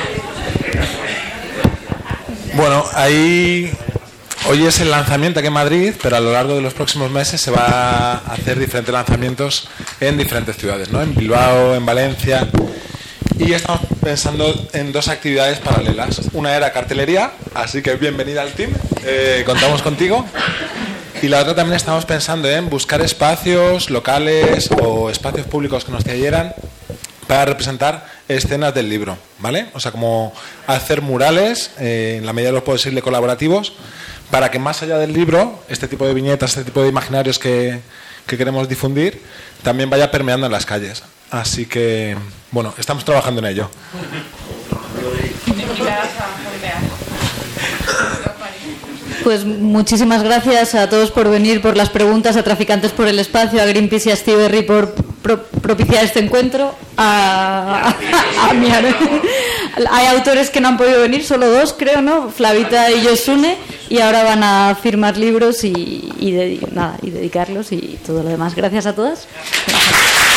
Bueno, ahí hoy es el lanzamiento aquí en Madrid, pero a lo largo de los próximos meses se va a hacer diferentes lanzamientos en diferentes ciudades, ¿no? En Bilbao, en Valencia. Y estamos pensando en dos actividades paralelas. Una era cartelería, así que bienvenida al team. Eh, contamos contigo. Y la otra también estamos pensando en buscar espacios locales o espacios públicos que nos cedieran para representar escenas del libro, ¿vale? O sea, como hacer murales, eh, en la medida de lo posible colaborativos, para que más allá del libro, este tipo de viñetas, este tipo de imaginarios que, que queremos difundir, también vaya permeando en las calles. Así que, bueno, estamos trabajando en ello. Pues muchísimas gracias a todos por venir, por las preguntas, a Traficantes por el Espacio, a Greenpeace y a Stiberry por pro propiciar este encuentro, a, a, a mi, hay autores que no han podido venir, solo dos creo, ¿no? Flavita y Yosune, y ahora van a firmar libros y, y, de, nada, y dedicarlos y todo lo demás. Gracias a todas. Gracias.